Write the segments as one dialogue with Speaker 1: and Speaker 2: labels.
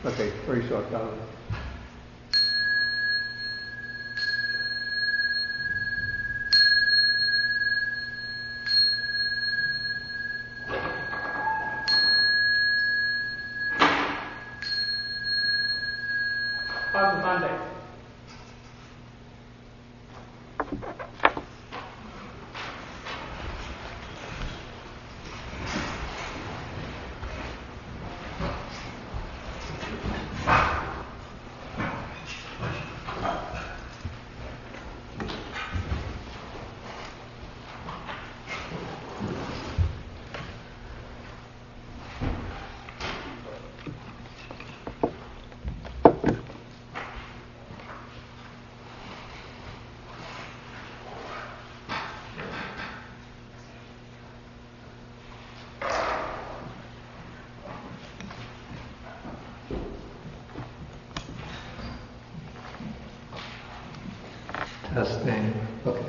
Speaker 1: Okay, very short down.
Speaker 2: How's the Monday?
Speaker 1: Testing. Okay.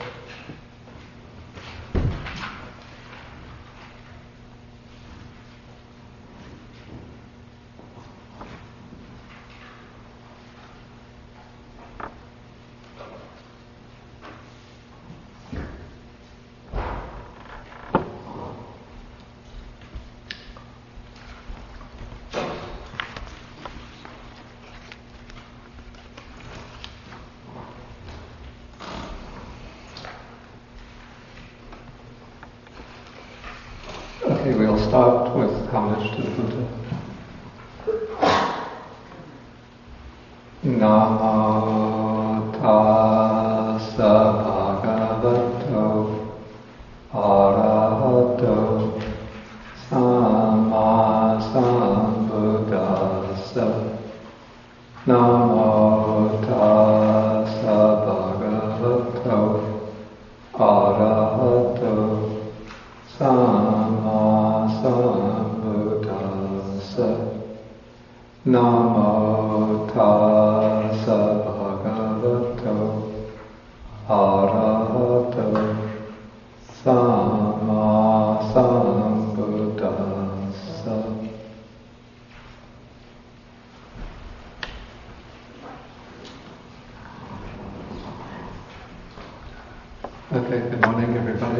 Speaker 1: Okay, we'll start with homage to the Buddha. Namo tassa bhagavato arahato samma sambuddhassa. Namo tassa bhagavato arahato samma sambuddhassa. Namo tassa bhagavato arahato samma sambuddhassa. Okay, good morning everybody.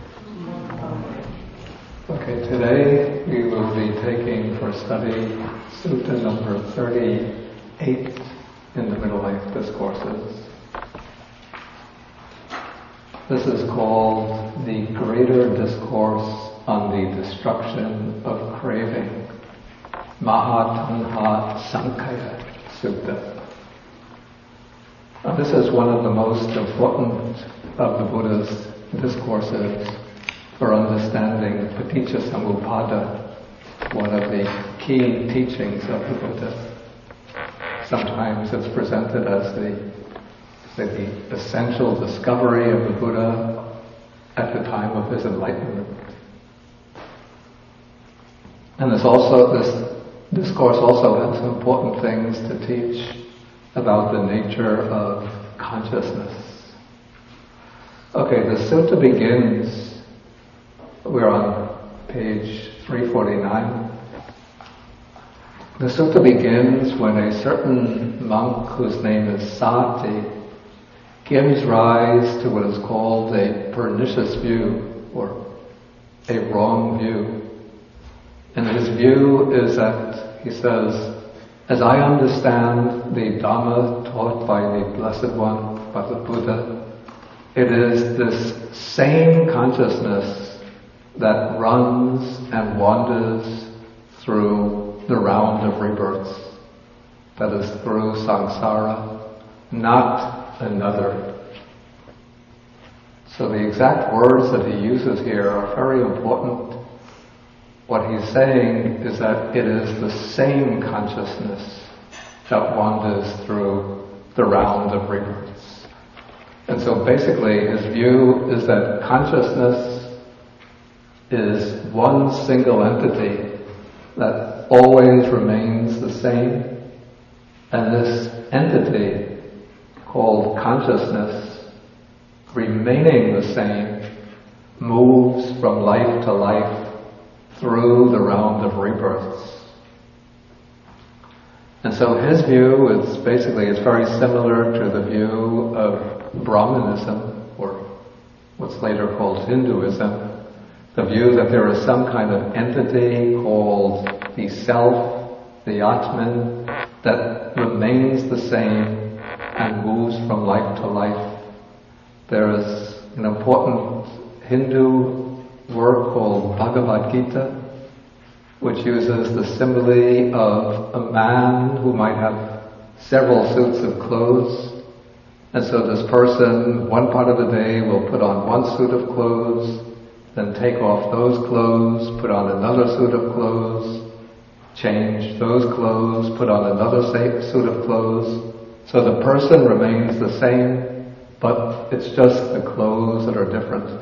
Speaker 1: Okay, today we will be taking for study Sutta number 38 in the Middle Life Discourses. This is called the Greater Discourse on the Destruction of Craving, Mahatanha Sankhya Sutta. Now, this is one of the most important of the Buddha's discourses for understanding Paticca Samuppada, one of the key teachings of the Buddha. Sometimes it's presented as the essential discovery of the Buddha at the time of his enlightenment. And this discourse also has important things to teach about the nature of consciousness. Okay, the sutta begins, we're on page 349. The sutta begins when a certain monk whose name is Sati gives rise to what is called a pernicious view, or a wrong view. And his view is that, he says, as I understand the Dhamma taught by the Blessed One, by the Buddha, it is this same consciousness that runs and wanders through the round of rebirths, that is through samsara, not another. So the exact words that he uses here are very important. What he's saying is that it is the same consciousness that wanders through the round of rebirths. And so basically his view is that consciousness is one single entity that always remains the same, and this entity called consciousness, remaining the same, moves from life to life through the round of rebirths. And so his view is basically, it's very similar to the view of Brahmanism, or what's later called Hinduism. The view that there is some kind of entity called the Self, the Atman, that remains the same and moves from life to life. There is an important Hindu work called Bhagavad Gita, which uses the simile of a man who might have several suits of clothes. And so this person, one part of the day, will put on one suit of clothes, then take off those clothes, put on another suit of clothes, change those clothes, put on another suit of clothes. So the person remains the same, but it's just the clothes that are different.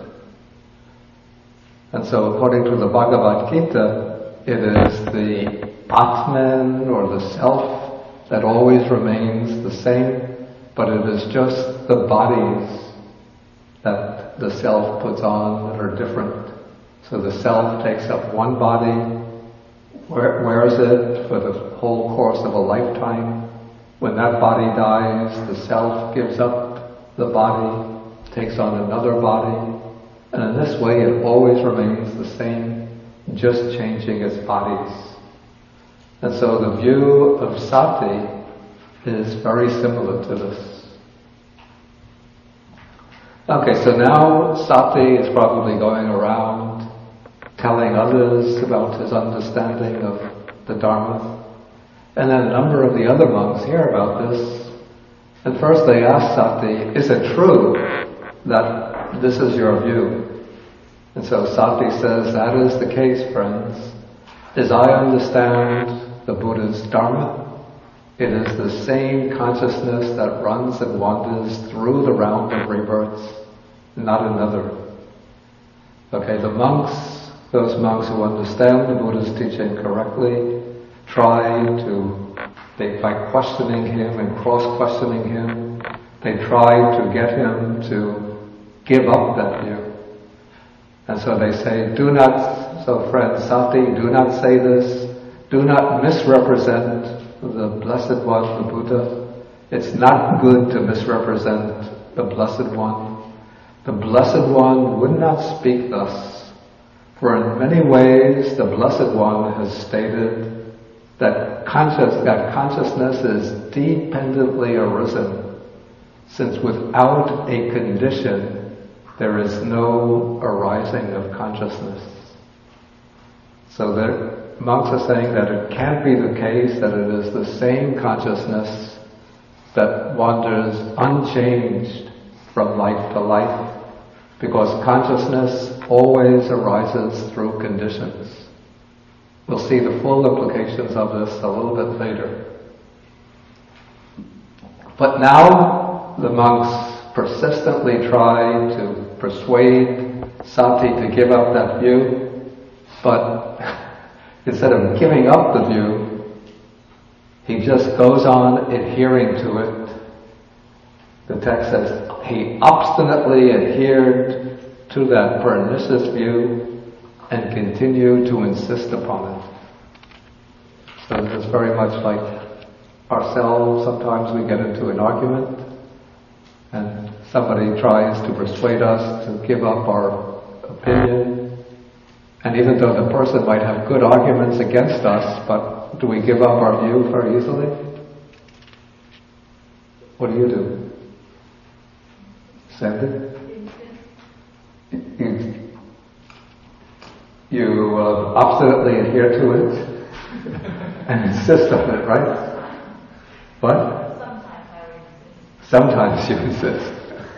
Speaker 1: And so according to the Bhagavad Gita, it is the Atman, or the Self, that always remains the same, but it is just the bodies that the Self puts on that are different. So the Self takes up one body, wears it for the whole course of a lifetime. When that body dies, the Self gives up the body, takes on another body, and in this way it always remains the same, just changing its bodies. And so the view of Sati is very similar to this. Okay, so now Sati is probably going around telling others about his understanding of the Dharma. And then a number of the other monks hear about this. And first they ask Sati, is it true that this is your view? And so Sati says, that is the case, friends. As I understand the Buddha's Dharma, it is the same consciousness that runs and wanders through the round of rebirths, not another. Okay, the monks, those monks who understand the Buddha's teaching correctly, by questioning him and cross-questioning him, they try to get him to give up that view. And so they say, so friend Sati, do not say this, do not misrepresent the Blessed One, the Buddha. It's not good to misrepresent the Blessed One. The Blessed One would not speak thus, for in many ways the Blessed One has stated that consciousness is dependently arisen, since without a condition there is no arising of consciousness. So the monks are saying that it can't be the case that it is the same consciousness that wanders unchanged from life to life, because consciousness always arises through conditions. We'll see the full implications of this a little bit later. But now the monks persistently try to persuade Sati to give up that view, but instead of giving up the view, he just goes on adhering to it. The text says, he obstinately adhered to that pernicious view and continued to insist upon it. So this is very much like ourselves. Sometimes we get into an argument and somebody tries to persuade us to give up our opinion. And even though the person might have good arguments against us, but do we give up our view very easily? What do? Sandy? You obstinately adhere to it and insist on it, right? What? Sometimes you insist.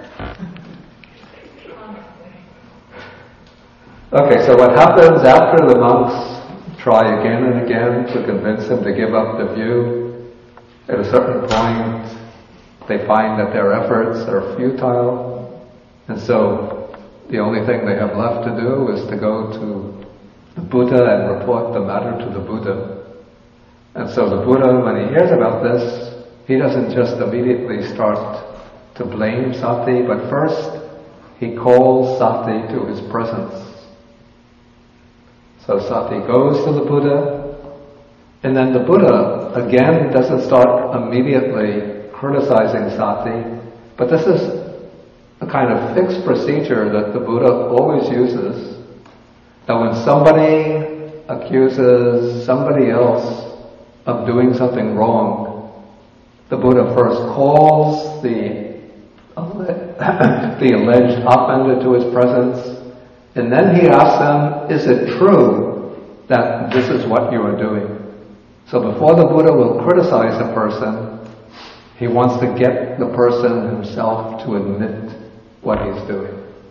Speaker 1: Okay, so what happens after the monks try again and again to convince him to give up the view, at a certain point they find that their efforts are futile, and so the only thing they have left to do is to go to the Buddha and report the matter to the Buddha. And so the Buddha, when he hears about this, he doesn't just immediately start to blame Sati, but first he calls Sati to his presence. So Sati goes to the Buddha, and then the Buddha again doesn't start immediately criticizing sati, but this is a kind of fixed procedure that the Buddha always uses, that when somebody accuses somebody else of doing something wrong, the Buddha first calls the alleged offender to his presence, and then he asks them, is it true that this is what you are doing? So before the Buddha will criticize a person, he wants to get the person himself to admit what he's doing.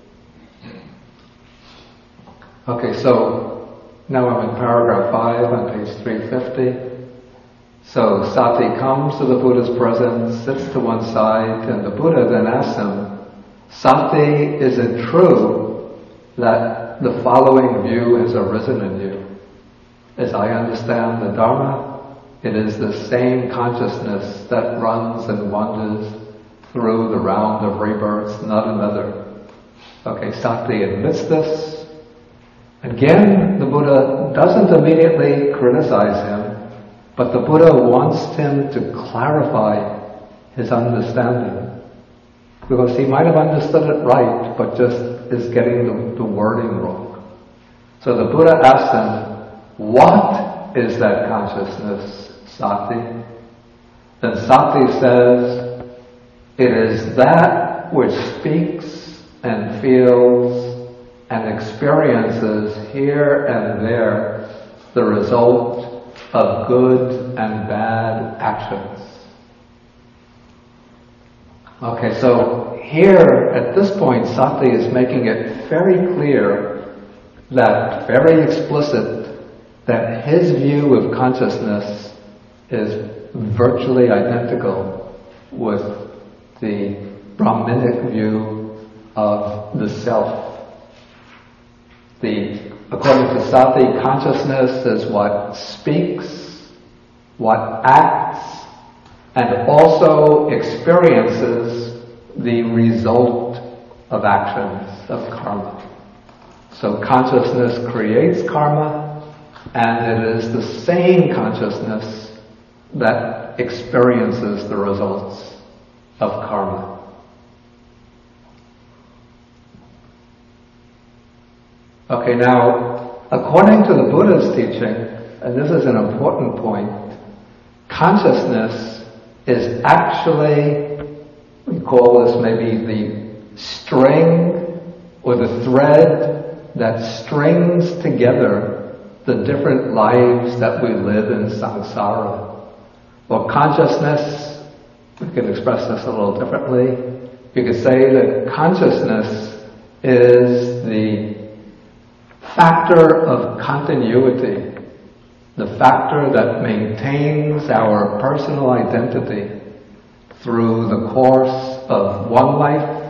Speaker 1: Okay, so now I'm in paragraph 5 on page 350. So sati comes to the Buddha's presence, sits to one side, and the Buddha then asks him, Sati, is it true that the following view has arisen in you? As I understand the Dharma, it is the same consciousness that runs and wanders through the round of rebirths, not another. Okay, Sati admits this. Again, the Buddha doesn't immediately criticize him, but the Buddha wants him to clarify his understanding. Because he might have understood it right, but just is getting the wording wrong. So the Buddha asks him, what is that consciousness, Sati? Then Sati says, it is that which speaks and feels and experiences here and there the result of good and bad actions. Okay, so here at this point Sati is making it very clear, that very explicit, that his view of consciousness is virtually identical with the Brahminic view of the self. According to Sati, consciousness is what speaks, what acts, and also experiences the result of actions, of karma. So consciousness creates karma, and it is the same consciousness that experiences the results of karma. Okay, now, according to the Buddha's teaching, and this is an important point, consciousness is actually, we call this maybe the string or the thread that strings together the different lives that we live in samsara. Well, consciousness, we can express this a little differently. You could say that consciousness is the factor of continuity, the factor that maintains our personal identity through the course of one life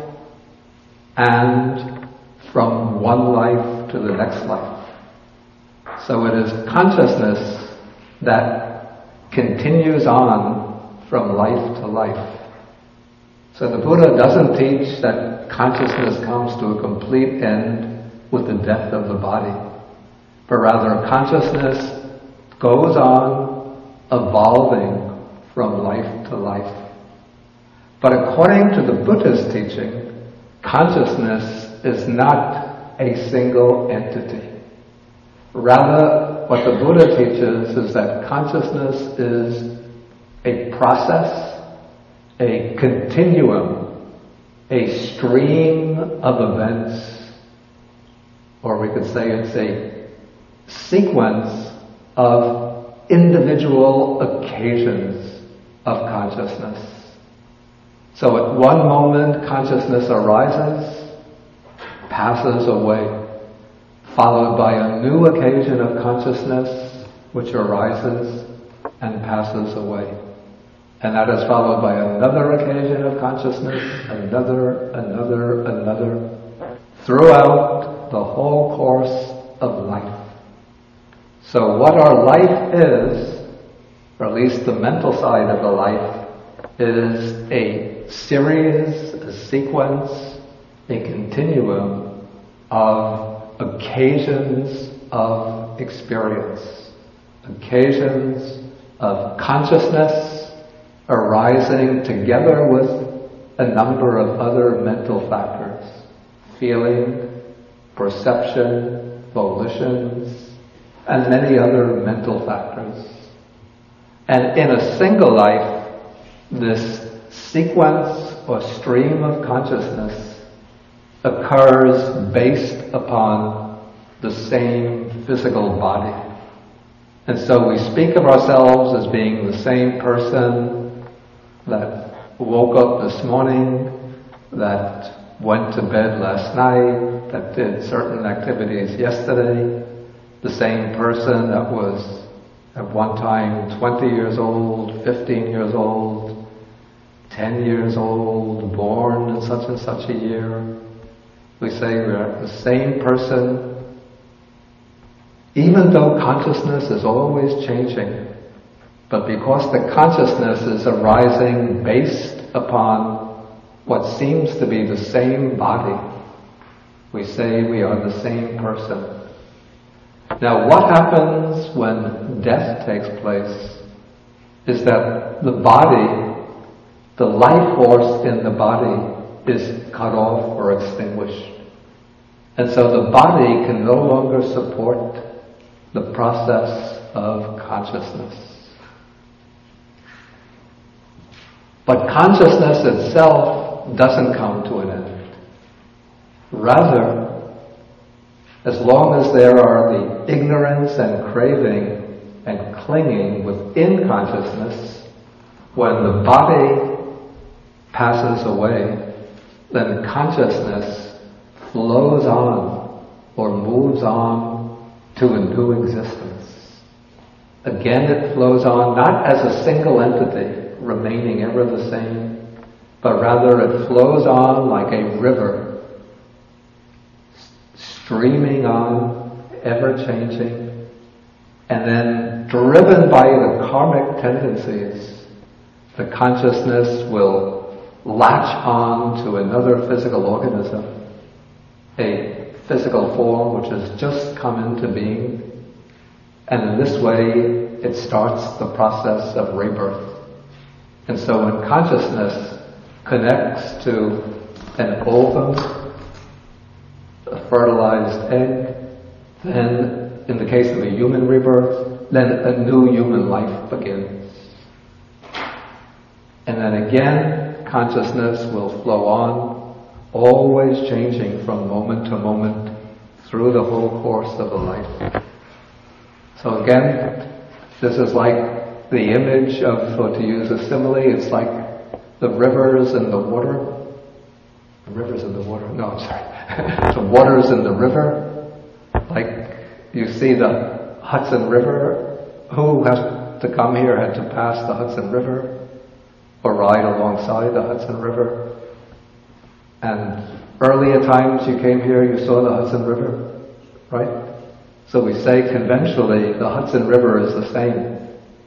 Speaker 1: and from one life to the next life. So it is consciousness that continues on from life to life. So the Buddha doesn't teach that consciousness comes to a complete end with the death of the body, but rather consciousness goes on evolving from life to life. But according to the Buddha's teaching, consciousness is not a single entity. Rather, what the Buddha teaches is that consciousness is a process, a continuum, a stream of events, or we could say it's a sequence of individual occasions of consciousness. So at one moment consciousness arises, passes away, followed by a new occasion of consciousness which arises and passes away. And that is followed by another occasion of consciousness, another, throughout the whole course of life. So what our life is, or at least the mental side of the life, is a series, a sequence, a continuum of occasions of experience, occasions of consciousness arising together with a number of other mental factors, feeling, perception, volitions, and many other mental factors. And in a single life, this sequence or stream of consciousness occurs based upon the same physical body. And so we speak of ourselves as being the same person that woke up this morning, that went to bed last night, that did certain activities yesterday, the same person that was at one time 20 years old, 15 years old, 10 years old, born in such and such a year. We say we're the same person, even though consciousness is always changing. But because the consciousness is arising based upon what seems to be the same body, we say we are the same person. Now, what happens when death takes place is that the body, the life force in the body, is cut off or extinguished. And so the body can no longer support the process of consciousness. But consciousness itself doesn't come to an end. Rather, as long as there are the ignorance and craving and clinging within consciousness, when the body passes away, then consciousness flows on or moves on to a new existence. Again, it flows on not as a single entity, remaining ever the same, but rather it flows on like a river, streaming on, ever-changing, and then driven by the karmic tendencies, the consciousness will latch on to another physical organism, a physical form which has just come into being, and in this way it starts the process of rebirth. And so when consciousness connects to an ovum, a fertilized egg, then in the case of a human rebirth, then a new human life begins. And then again, consciousness will flow on, always changing from moment to moment through the whole course of the life. So again, this is like the image of, or to use a simile, it's like the rivers and the water. The rivers and the water, no, I'm sorry. The waters in the river, like you see the Hudson River. Who has to come here had to pass the Hudson River or ride alongside the Hudson River. And earlier times you came here, you saw the Hudson River, right? So we say conventionally the Hudson River is the same.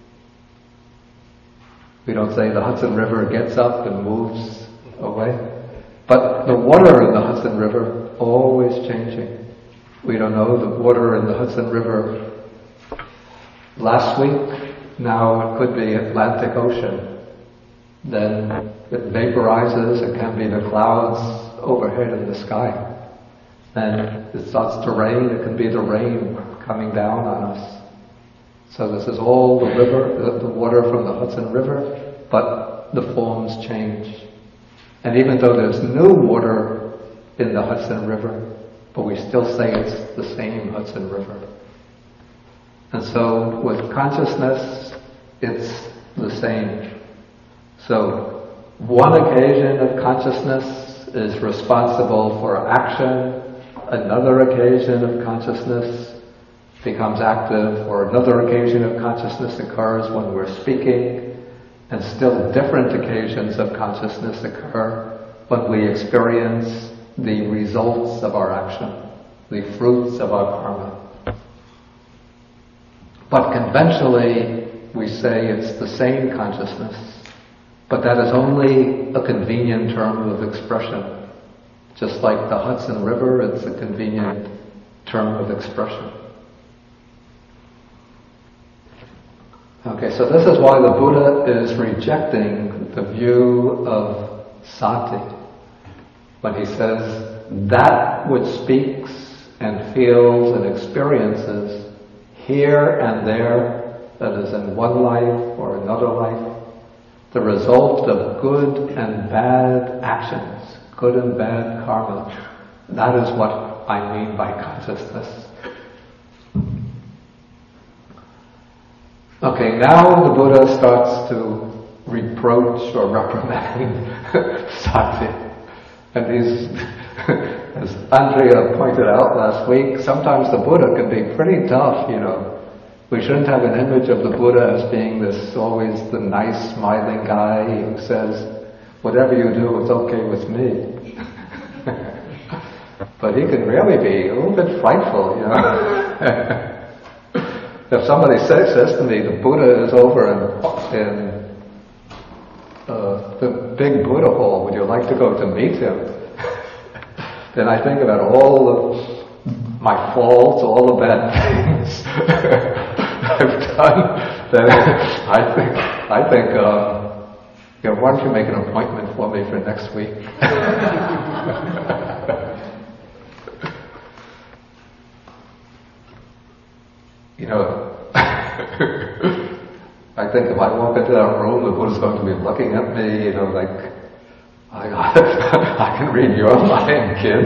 Speaker 1: We don't say the Hudson River gets up and moves away. But the water in the Hudson River, always changing. We don't know the water in the Hudson River last week, now it could be Atlantic Ocean. Then it vaporizes, it can be the clouds overhead in the sky. Then it starts to rain, it can be the rain coming down on us. So this is all the river, the water from the Hudson River, but the forms change. And even though there's new water in the Hudson River, but we still say it's the same Hudson River. And so with consciousness, it's the same. So one occasion of consciousness is responsible for action, another occasion of consciousness becomes active, or another occasion of consciousness occurs when we're speaking, and still different occasions of consciousness occur when we experience the results of our action, the fruits of our karma. But conventionally, we say it's the same consciousness, but that is only a convenient term of expression. Just like the Hudson River, it's a convenient term of expression. Okay, so this is why the Buddha is rejecting the view of sati. When he says that which speaks and feels and experiences here and there, that is in one life or another life, the result of good and bad actions, good and bad karma, that is what I mean by consciousness. Okay, now the Buddha starts to reproach or reprimand sati. And these, as Andrea pointed out last week, sometimes the Buddha can be pretty tough, you know. We shouldn't have an image of the Buddha as being this always the nice smiling guy who says, whatever you do, it's okay with me. But he can really be a little bit frightful, you know. If somebody says to me, the Buddha is over in the big Buddha hall, would you like to go to meet him? Then I think about all my faults, all the bad things I've done. Then I think, you know, why don't you make an appointment for me for next week? You know, I think if I walk into that room, the Buddha's going to be looking at me, you know, like, I can read your mind, kid.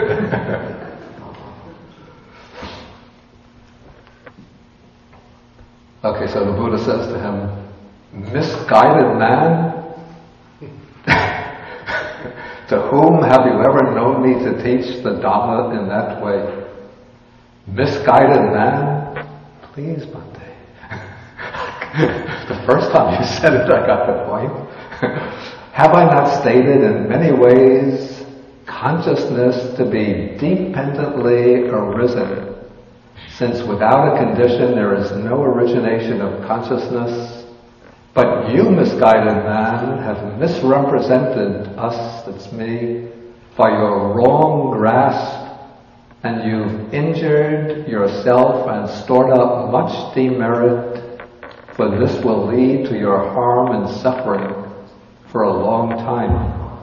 Speaker 1: Okay, so the Buddha says to him, misguided man, to whom have you ever known me to teach the Dhamma in that way? Misguided man? Please, Bhante. The first time you said it, I got the point. Have I not stated in many ways consciousness to be dependently arisen, since without a condition there is no origination of consciousness? But you, misguided man, have misrepresented us, that's me, by your wrong grasp, and you've injured yourself and stored up much demerit, for this will lead to your harm and suffering for a long time.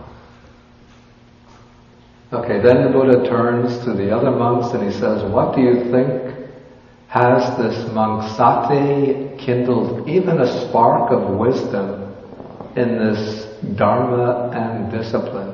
Speaker 1: Okay, then the Buddha turns to the other monks and he says, what do you think? Has this monk Sati kindled even a spark of wisdom in this Dharma and discipline?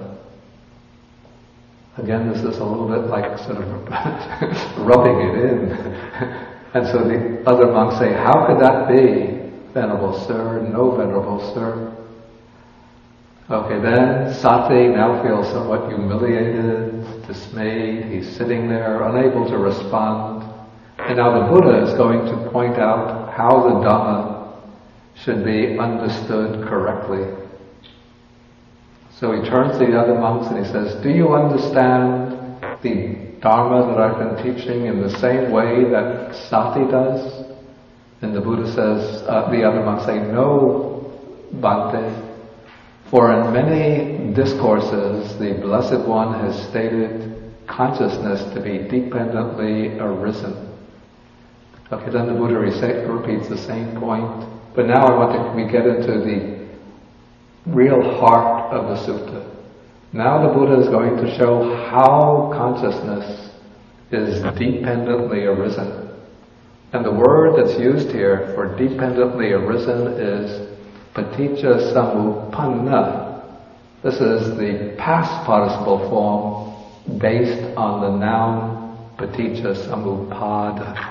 Speaker 1: Again, this is a little bit like sort of rubbing it in. And so the other monks say, how could that be, Venerable Sir? No, Venerable Sir. Okay, then Sati now feels somewhat humiliated, dismayed. He's sitting there, unable to respond. And now the Buddha is going to point out how the Dhamma should be understood correctly. So he turns to the other monks and he says, do you understand the Dharma that I've been teaching in the same way that Sati does? And the Buddha says, the other monks say, no, Bhante. For in many discourses, the Blessed One has stated consciousness to be dependently arisen. Okay, then the Buddha repeats the same point. But now we get into the real heart of the sutta. Now the Buddha is going to show how consciousness is dependently arisen. And the word that's used here for dependently arisen is paticca samuppanna. This is the past participle form based on the noun paticca samuppada.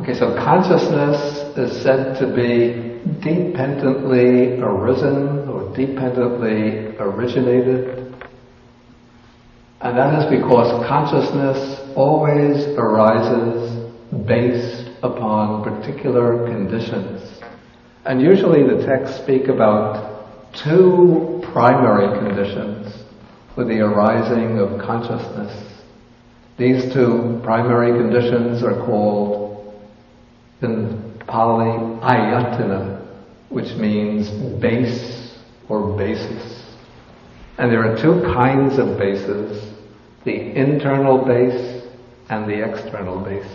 Speaker 1: Okay, so consciousness is said to be dependently arisen or dependently originated. And that is because consciousness always arises based upon particular conditions. And usually the texts speak about two primary conditions for the arising of consciousness. These two primary conditions are called in Pali ayatana, which means base or basis. And there are two kinds of bases, the internal base and the external base.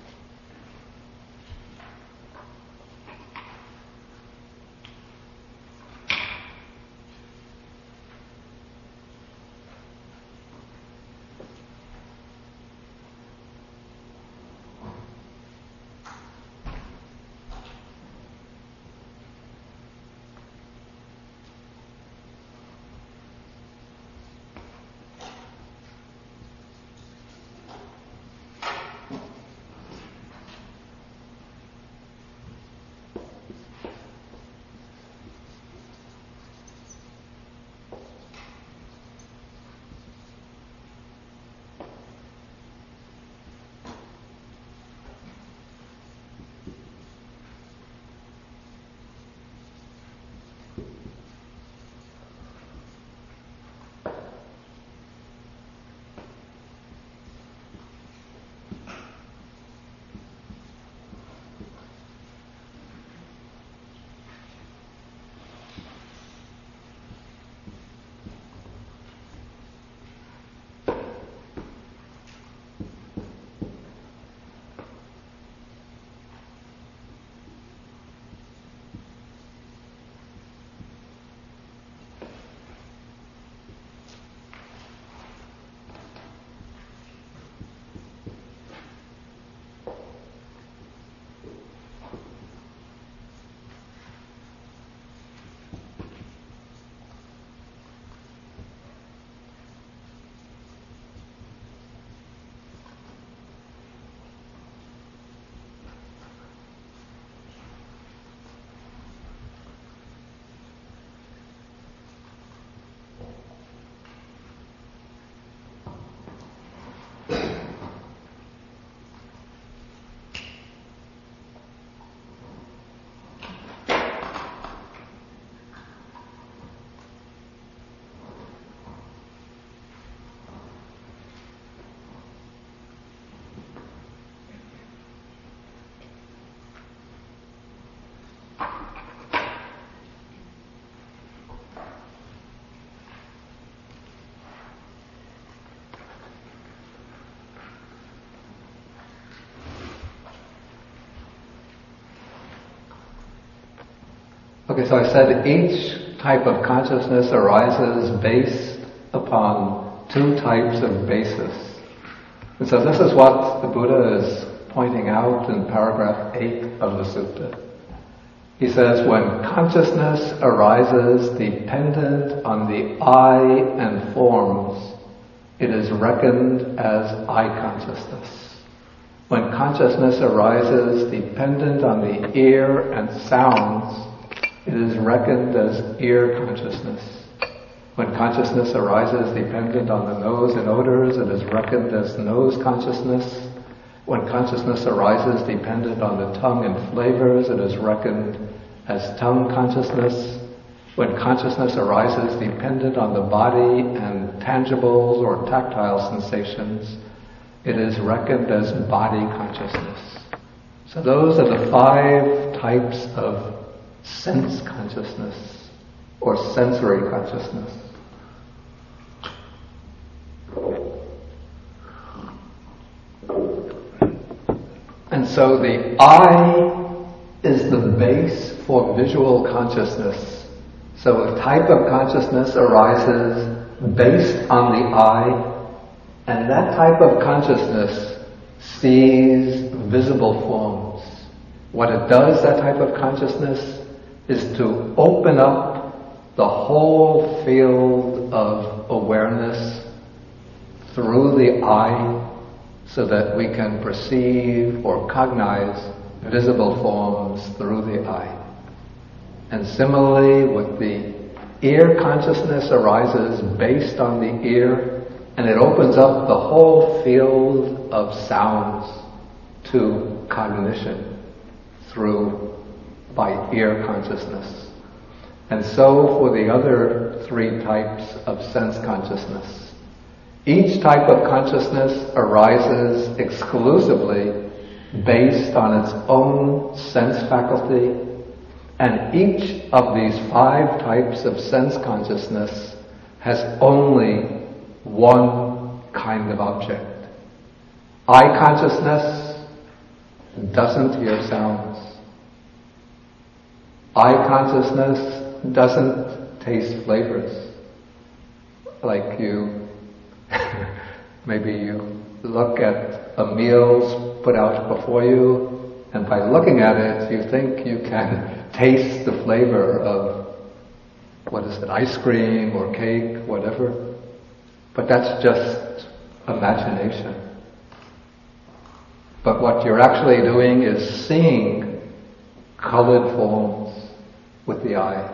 Speaker 1: Okay, so I said each type of consciousness arises based upon two types of basis. And so this is what the Buddha is pointing out in paragraph 8 of the sutta. He says, when consciousness arises dependent on the I and forms, it is reckoned as I consciousness. When consciousness arises dependent on the ear and sounds, it is reckoned as ear consciousness. When consciousness arises dependent on the nose and odors, it is reckoned as nose consciousness. When consciousness arises dependent on the tongue and flavors, it is reckoned as tongue consciousness. When consciousness arises dependent on the body and tangibles or tactile sensations, it is reckoned as body consciousness. So those are the 5 types of sense consciousness or sensory consciousness. And so the I is the base for visual consciousness. So a type of consciousness arises based on the I, and that type of consciousness sees visible forms. What it does, that type of consciousness, is to open up the whole field of awareness through the I so that we can perceive or cognize visible forms through the eye. And similarly, with the ear, consciousness arises based on the ear, and it opens up the whole field of sounds to cognition by ear consciousness. And so for the other three types of sense consciousness. Each type of consciousness arises exclusively based on its own sense faculty, and each of these five types of sense consciousness has only one kind of object. Eye consciousness doesn't hear sounds. Eye consciousness doesn't taste flavors. Like maybe you look at a meal put out before you, and by looking at it, you think you can taste the flavor of, ice cream or cake, whatever. But that's just imagination. But what you're actually doing is seeing colored forms with the eye.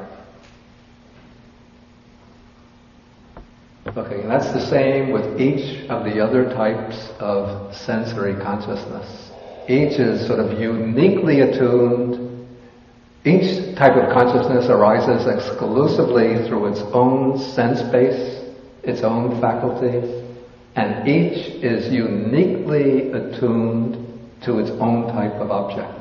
Speaker 1: Okay, and that's the same with each of the other types of sensory consciousness. Each is sort of uniquely attuned. Each type of consciousness arises exclusively through its own sense base, its own faculty, and each is uniquely attuned to its own type of object.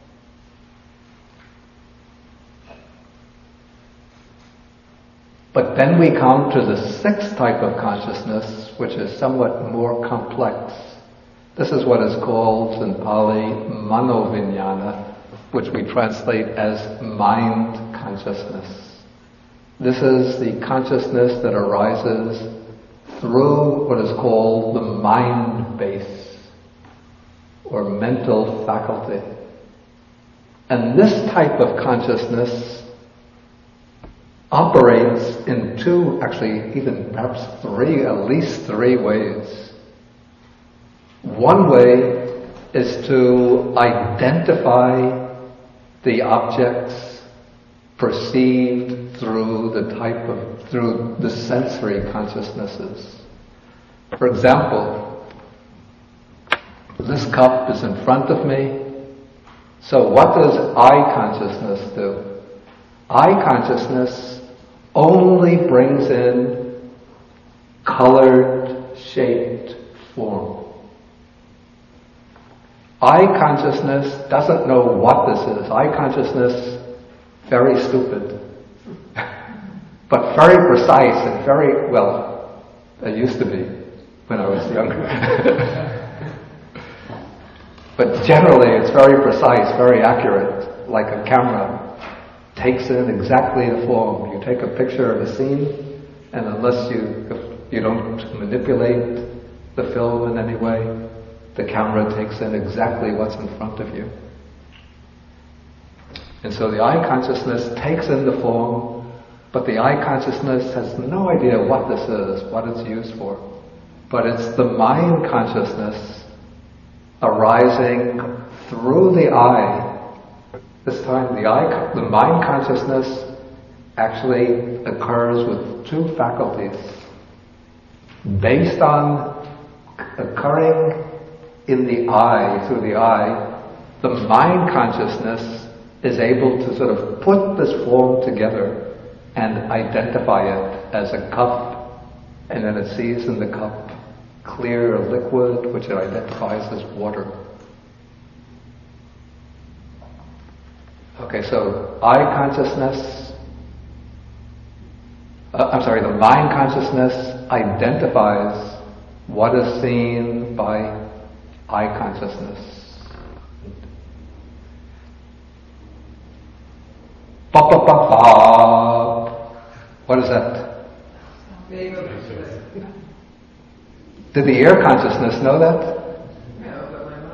Speaker 1: But then we come to the sixth type of consciousness, which is somewhat more complex. This is what is called in Pali manovinyana, which we translate as mind consciousness. This is the consciousness that arises through what is called the mind base, or mental faculty. And this type of consciousness operates in two, actually even perhaps three, at least three ways. One way is to identify the objects perceived through the sensory consciousnesses. For example, this cup is in front of me. So what does eye consciousness do? Eye consciousness only brings in colored, shaped form. Eye consciousness doesn't know what this is. Eye consciousness, very stupid, but very precise and very, well, it used to be when I was younger. But generally it's very precise, very accurate, like a camera takes in exactly the form. You take a picture of a scene, and unless you don't manipulate the film in any way, the camera takes in exactly what's in front of you. And so the eye consciousness takes in the form, but the eye consciousness has no idea what this is, what it's used for. But it's the mind consciousness arising through the eye. This time the mind consciousness actually occurs with two faculties. Based on occurring in the eye, through the eye, the mind consciousness is able to sort of put this form together and identify it as a cup, and then it sees in the cup clear liquid, which it identifies as water. Okay, so the mind consciousness identifies what is seen by eye consciousness. What is that? Did the ear consciousness know that?
Speaker 2: No, but my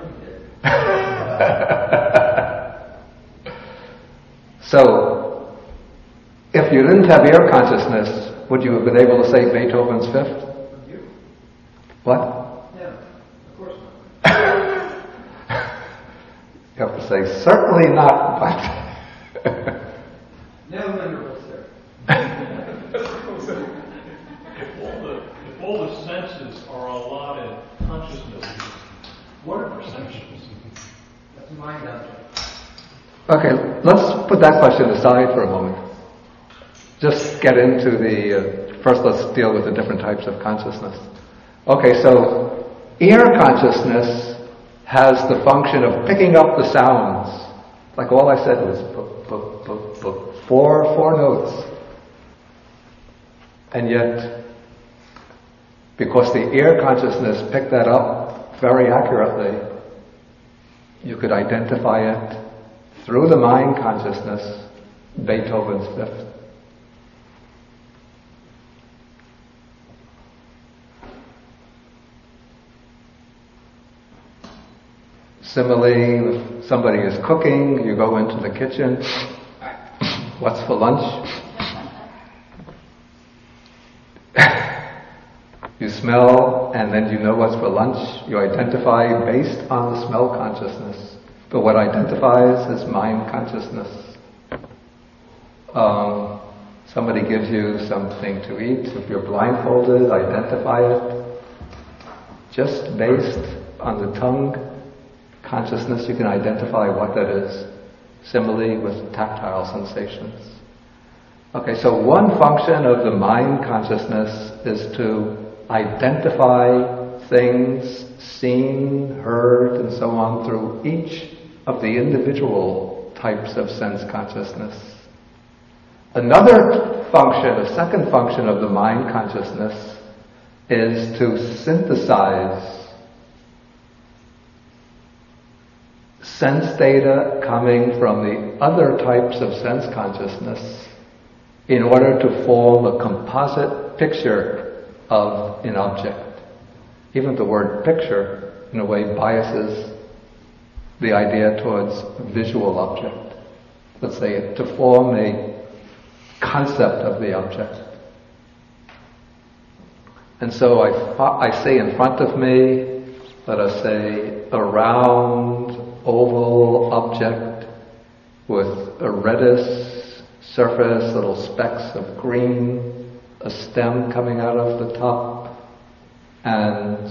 Speaker 2: mind did.
Speaker 1: So, if you didn't have ear consciousness, would you have been able to say Beethoven's Fifth? What?
Speaker 2: No, of course not.
Speaker 1: Let's say, certainly not, but...
Speaker 2: No minerals there.
Speaker 3: If all the senses are allotted consciousness, what are perceptions?
Speaker 2: That's a mind object.
Speaker 1: Okay, let's put that question aside for a moment. Just get into the... first let's deal with the different types of consciousness. Okay, so ear consciousness has the function of picking up the sounds. Like all I said was boop, boop, boop, boop. Four notes. And yet, because the ear consciousness picked that up very accurately, you could identify it through the mind consciousness, Beethoven's Fifth. Similarly, if somebody is cooking, you go into the kitchen, what's for lunch? You smell, and then you know what's for lunch. You identify based on the smell consciousness. But what identifies is mind consciousness. Somebody gives you something to eat. If you're blindfolded, identify it. Just based on the tongue consciousness, you can identify what that is. Similarly with tactile sensations. Okay, so one function of the mind consciousness is to identify things seen, heard, and so on through each of the individual types of sense consciousness. Another function, a second function of the mind consciousness is to synthesize sense data coming from the other types of sense consciousness in order to form a composite picture of an object. Even the word picture, in a way, biases the idea towards visual object. Let's say to form a concept of the object. And so I say in front of me, let us say, a round, oval object with a reddish surface, little specks of green, a stem coming out of the top, and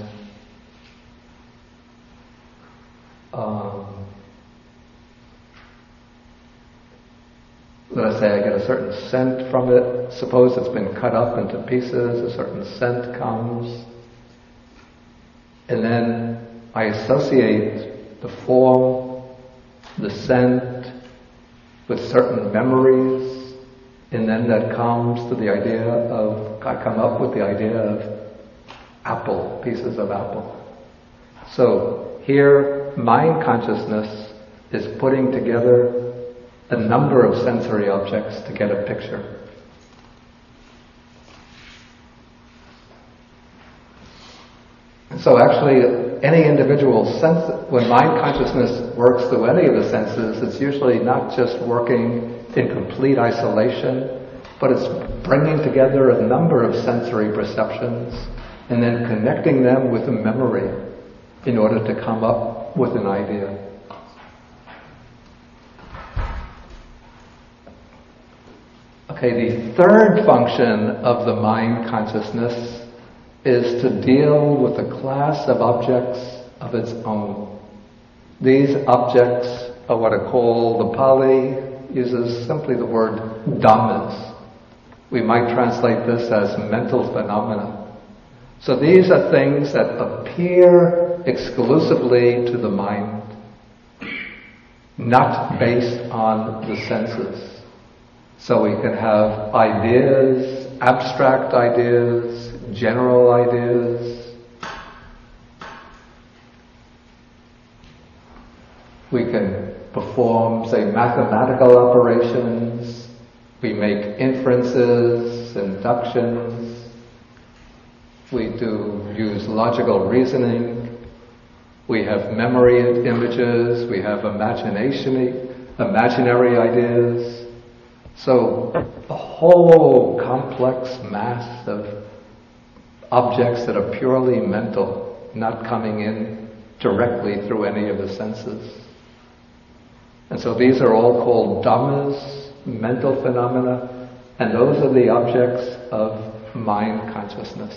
Speaker 1: let us say I get a certain scent from it. Suppose it's been cut up into pieces, a certain scent comes, and then I associate the form, the scent, with certain memories. And then that comes to the idea of, I come up with the idea of apple, pieces of apple. So here, mind consciousness is putting together a number of sensory objects to get a picture. And so actually, any individual sense, when mind consciousness works through any of the senses, it's usually not just working in complete isolation, but it's bringing together a number of sensory perceptions and then connecting them with a memory in order to come up with an idea. Okay, the third function of the mind consciousness is to deal with a class of objects of its own. These objects are what are called, the Pali uses simply the word dhammas. We might translate this as mental phenomena. So these are things that appear exclusively to the mind, not based on the senses. So we can have ideas, abstract ideas, general ideas. We can perform, say, mathematical operations. We make inferences, inductions. We do use logical reasoning. We have memory images. We have imaginary ideas. So a whole complex mass of objects that are purely mental, not coming in directly through any of the senses. And so these are all called dhammas, mental phenomena, and those are the objects of mind consciousness.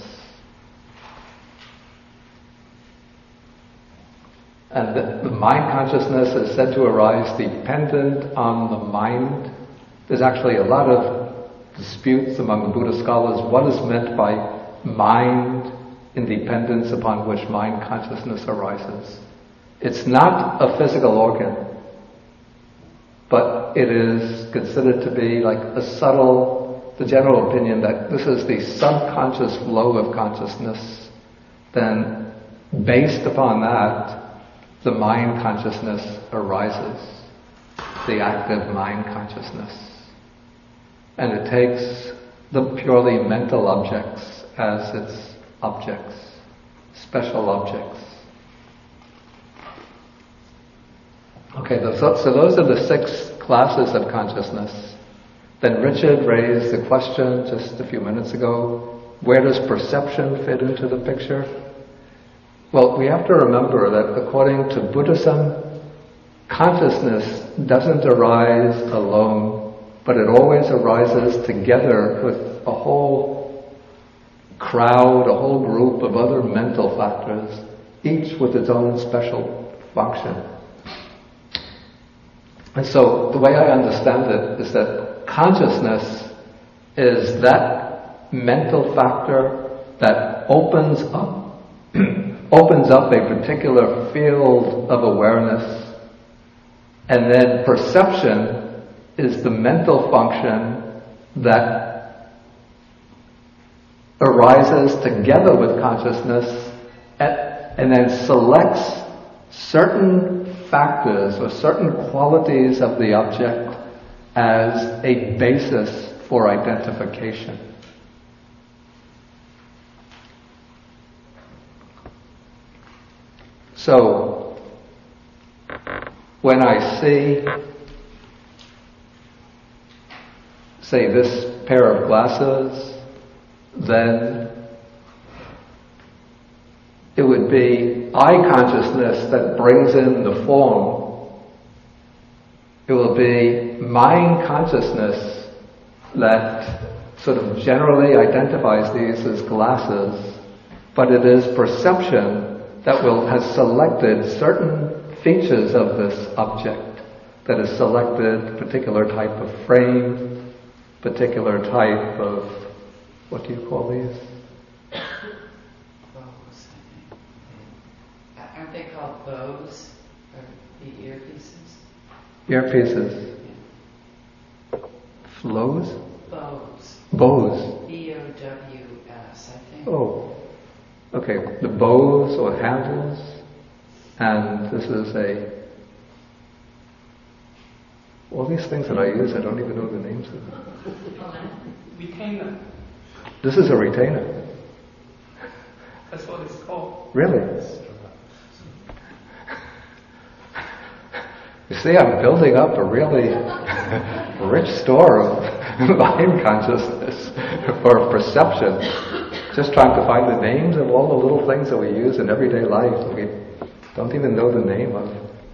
Speaker 1: And the mind consciousness is said to arise dependent on the mind. There's actually a lot of disputes among the Buddhist scholars. What is meant by mind independence upon which mind consciousness arises? It's not a physical organ, but it is considered to be like a subtle, the general opinion that this is the subconscious flow of consciousness. Then, based upon that, the mind consciousness arises, the active mind consciousness. And it takes the purely mental objects as its objects, special objects. Okay, so those are the 6 classes of consciousness. Then Richard raised the question just a few minutes ago, where does perception fit into the picture? Well, we have to remember that according to Buddhism, consciousness doesn't arise alone, but it always arises together with a whole crowd, a whole group of other mental factors, each with its own special function. And so the way I understand it is that consciousness is that mental factor that opens up a particular field of awareness, and then perception is the mental function that arises together with consciousness and then selects certain factors or certain qualities of the object as a basis for identification. So, when I see, say, this pair of glasses, then it would be eye consciousness that brings in the form. It will be mind consciousness that sort of generally identifies these as glasses, but it is perception that has selected certain features of this object, that has selected a particular type of frame, particular type of, what do you call these?
Speaker 4: Bows, I think. Aren't they called bows? Or the earpieces?
Speaker 1: Earpieces.
Speaker 4: Yeah.
Speaker 1: Flows?
Speaker 4: Bows.
Speaker 1: Bows.
Speaker 4: B-O-W-S, I think.
Speaker 1: Oh. Okay, the bows or handles, and this is all these things that I use, I don't even know the names of them.
Speaker 2: Retainer.
Speaker 1: This is a retainer.
Speaker 2: That's what it's called.
Speaker 1: Really? You see, I'm building up a really rich store of mind consciousness or perception. Just trying to find the names of all the little things that we use in everyday life that we don't even know the name of.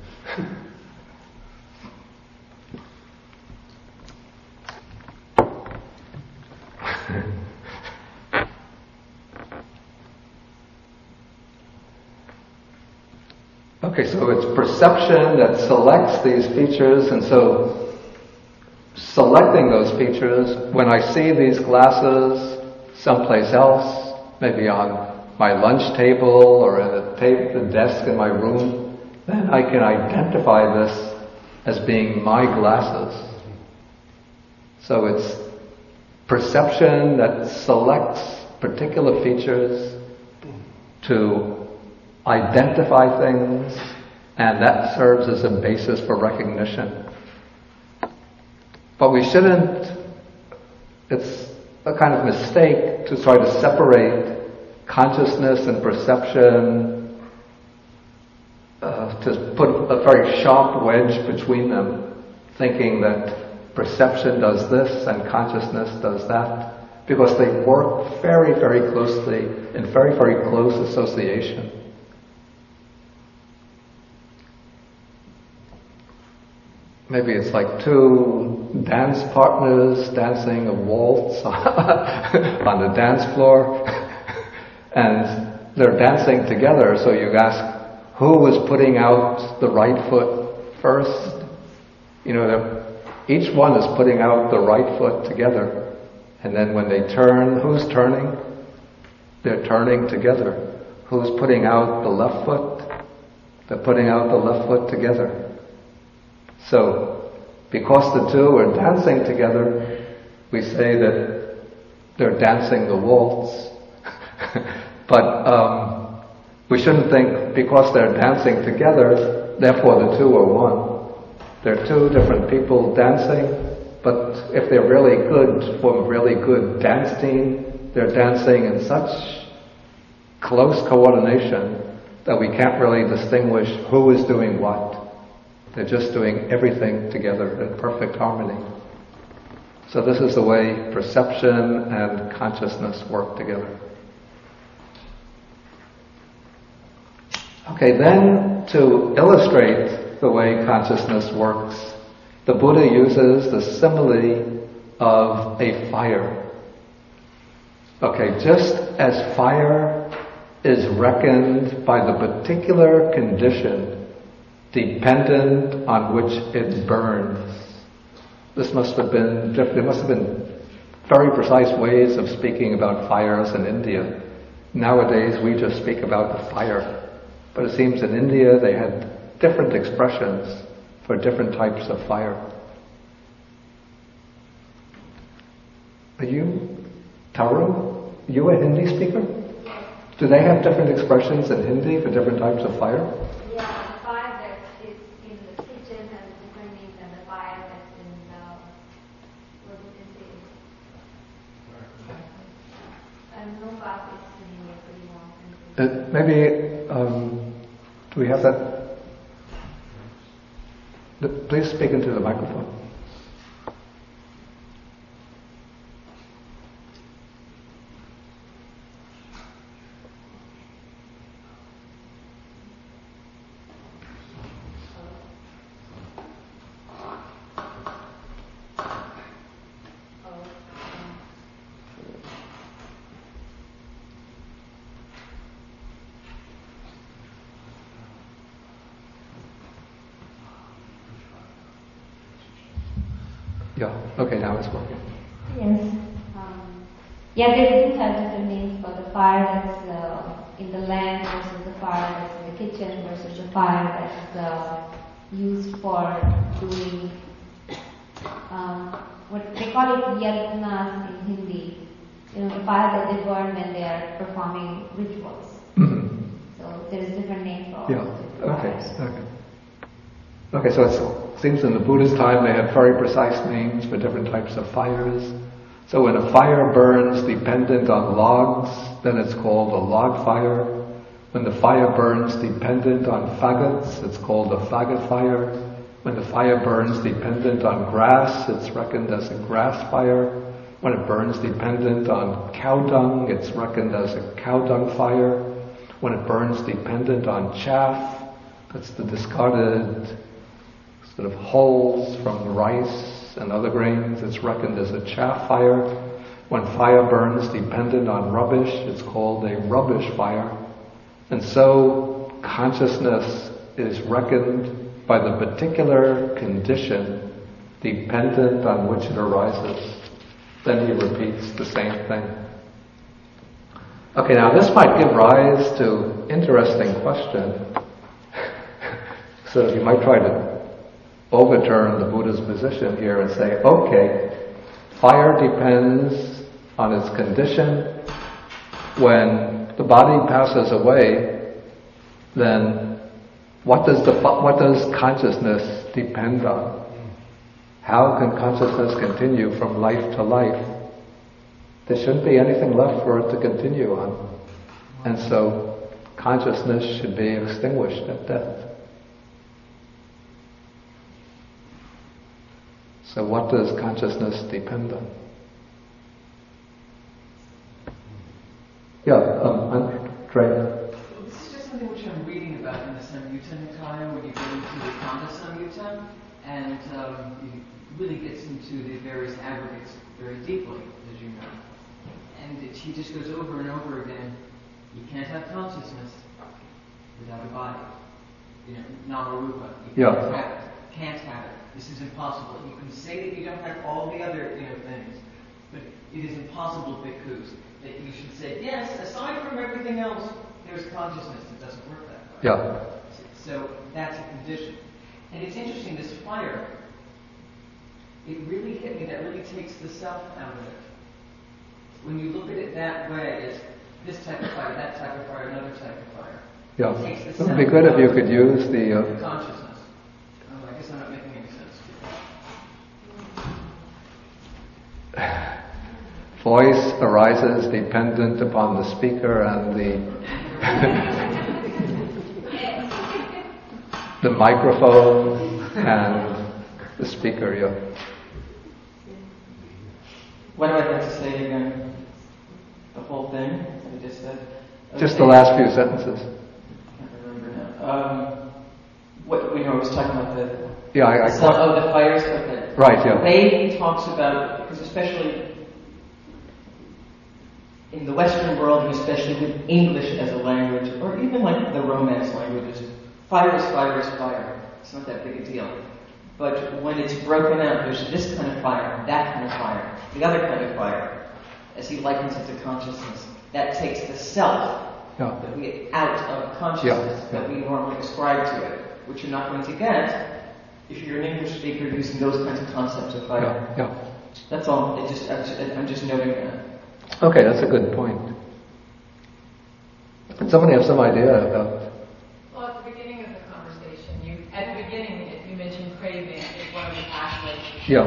Speaker 1: Okay, so it's perception that selects these features, and so selecting those features, when I see these glasses someplace else, maybe on my lunch table or at the desk in my room, then I can identify this as being my glasses. So it's perception that selects particular features to identify things, and that serves as a basis for recognition. But we shouldn't, it's a kind of mistake to try to separate consciousness and perception, to put a very sharp wedge between them, thinking that perception does this and consciousness does that, because they work very, very closely in very, very close association. maybe it's like two dance partners dancing a waltz on the dance floor, and they're dancing together, so you ask, who was putting out the right foot first? Each one is putting out the right foot together, and then when they turn, who's turning? They're turning together. Who's putting out the left foot? They're putting out the left foot together. So, because the two are dancing together, we say that they're dancing the waltz. But we shouldn't think because they're dancing together, therefore the two are one. They're two different people dancing, but if they're really good, form a really good dance team, they're dancing in such close coordination that we can't really distinguish who is doing what. They're just doing everything together in perfect harmony. So this is the way perception and consciousness work together. Okay, then to illustrate the way consciousness works, the Buddha uses the simile of a fire. Okay, just as fire is reckoned by the particular condition dependent on which it burns. There must have been very precise ways of speaking about fires in India. Nowadays we just speak about the fire. But it seems in India they had different expressions for different types of fire. Are you, Taru? Are you a Hindi speaker? Do they have different expressions in Hindi for different types of fire?
Speaker 5: Yeah, the fire that is in the kitchen has different names than the fire that's in the, what did you say? And no part is in India pretty
Speaker 1: Maybe, do we have that? Please speak into the microphone. Yeah, okay, now it's working.
Speaker 5: Yes. Yeah, they do have different names for the fire that's in the land versus the fire that's in the kitchen versus the fire that's used for doing what they call it yajnas in Hindi. The fire that they burn when they are performing rituals.
Speaker 1: Mm-hmm.
Speaker 5: So there is different name for all
Speaker 1: Yeah,
Speaker 5: the
Speaker 1: okay,
Speaker 5: fires.
Speaker 1: okay. Okay, so it seems in the Buddha's time they had very precise names for different types of fires. So when a fire burns dependent on logs, then it's called a log fire. When the fire burns dependent on faggots, it's called a faggot fire. When the fire burns dependent on grass, it's reckoned as a grass fire. When it burns dependent on cow dung, it's reckoned as a cow dung fire. When it burns dependent on chaff, that's the discarded sort of hulls from rice and other grains, it's reckoned as a chaff fire. When fire burns dependent on rubbish, it's called a rubbish fire. And so consciousness is reckoned by the particular condition dependent on which it arises. Then he repeats the same thing. Okay, now this might give rise to interesting question. So you might try to overturn the Buddha's position here and say, okay, fire depends on its condition. When the body passes away, then what does consciousness depend on? How can consciousness continue from life to life? There shouldn't be anything left for it to continue on. And so consciousness should be extinguished at death. So what does consciousness depend on? Yeah, Andrea.
Speaker 4: This is just something which I'm reading about in the Samyutta Nikaya when you get into the Kanda Samyutta.
Speaker 6: and he really gets into the various aggregates very deeply, as you know. And he just goes over and over again, you can't have consciousness without a body. You know, Namarupa. You can't have it. This is impossible. You can say that you don't have all the other, things, but it is impossible, bhikkhus, that you should say, yes, aside from everything else, there's consciousness. It doesn't work that way.
Speaker 1: Yeah.
Speaker 6: So that's a condition. And it's interesting, this fire, it really hit me, that really takes the self out of it. When you look at it that way, it's this type of fire, that type of fire, another type of fire.
Speaker 1: Yeah. It would be good if you could use the...
Speaker 6: consciousness. Oh, I guess I'm not making any sense.
Speaker 1: Voice arises dependent upon the speaker and the microphone and the speaker, yeah.
Speaker 6: What do I have to say again? The whole thing I just said?
Speaker 1: Just the last few sentences.
Speaker 6: I can't remember now. I was talking about the...
Speaker 1: Yeah, I
Speaker 6: of the fires. Okay.
Speaker 1: Right, yeah.
Speaker 6: The way he talks about, because especially in the Western world, and especially with English as a language, or even like the Romance languages, fire is fire is fire. It's not that big a deal. But when it's broken out, there's this kind of fire, that kind of fire, the other kind of fire, as he likens it to consciousness. That takes the self that we get out of consciousness that we normally ascribe to it, which you're not going to get if you're an English speaker using those kinds of concepts of fire.
Speaker 1: Yeah.
Speaker 6: That's all. I'm just noting that.
Speaker 1: Okay, that's a good point. Does somebody have some idea about...
Speaker 4: Well, at the beginning of the conversation, you mentioned craving as one of the aspects.
Speaker 1: Yeah.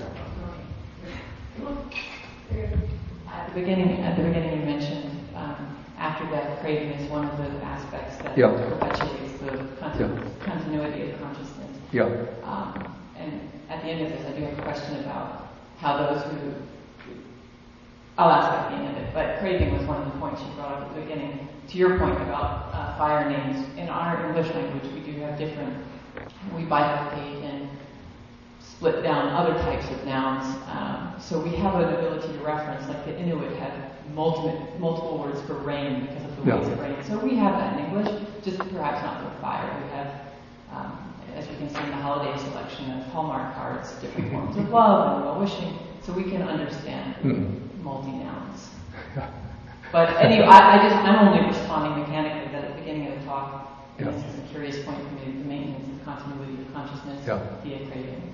Speaker 4: At the beginning, you mentioned after death, craving is one of the aspects that perpetuates the continuity of consciousness.
Speaker 1: Yeah.
Speaker 4: And at the end of this, I do have a question about how those who... I'll ask at the end of it, but craving was one of the points you brought up at the beginning. To your point about fire names, in our English language, we do have different... We bifurcate and split down other types of nouns. So we have an ability to reference, like the Inuit had multiple words for rain because of the ways of rain. So we have that in English, just perhaps not for fire. We have, as you can see in the holiday selection of Hallmark cards, different forms of love and well-wishing, so we can understand multi-nouns. But anyway, I'm only responding mechanically that at the beginning of the talk, this is a curious point for me, the maintenance of continuity of consciousness via craving.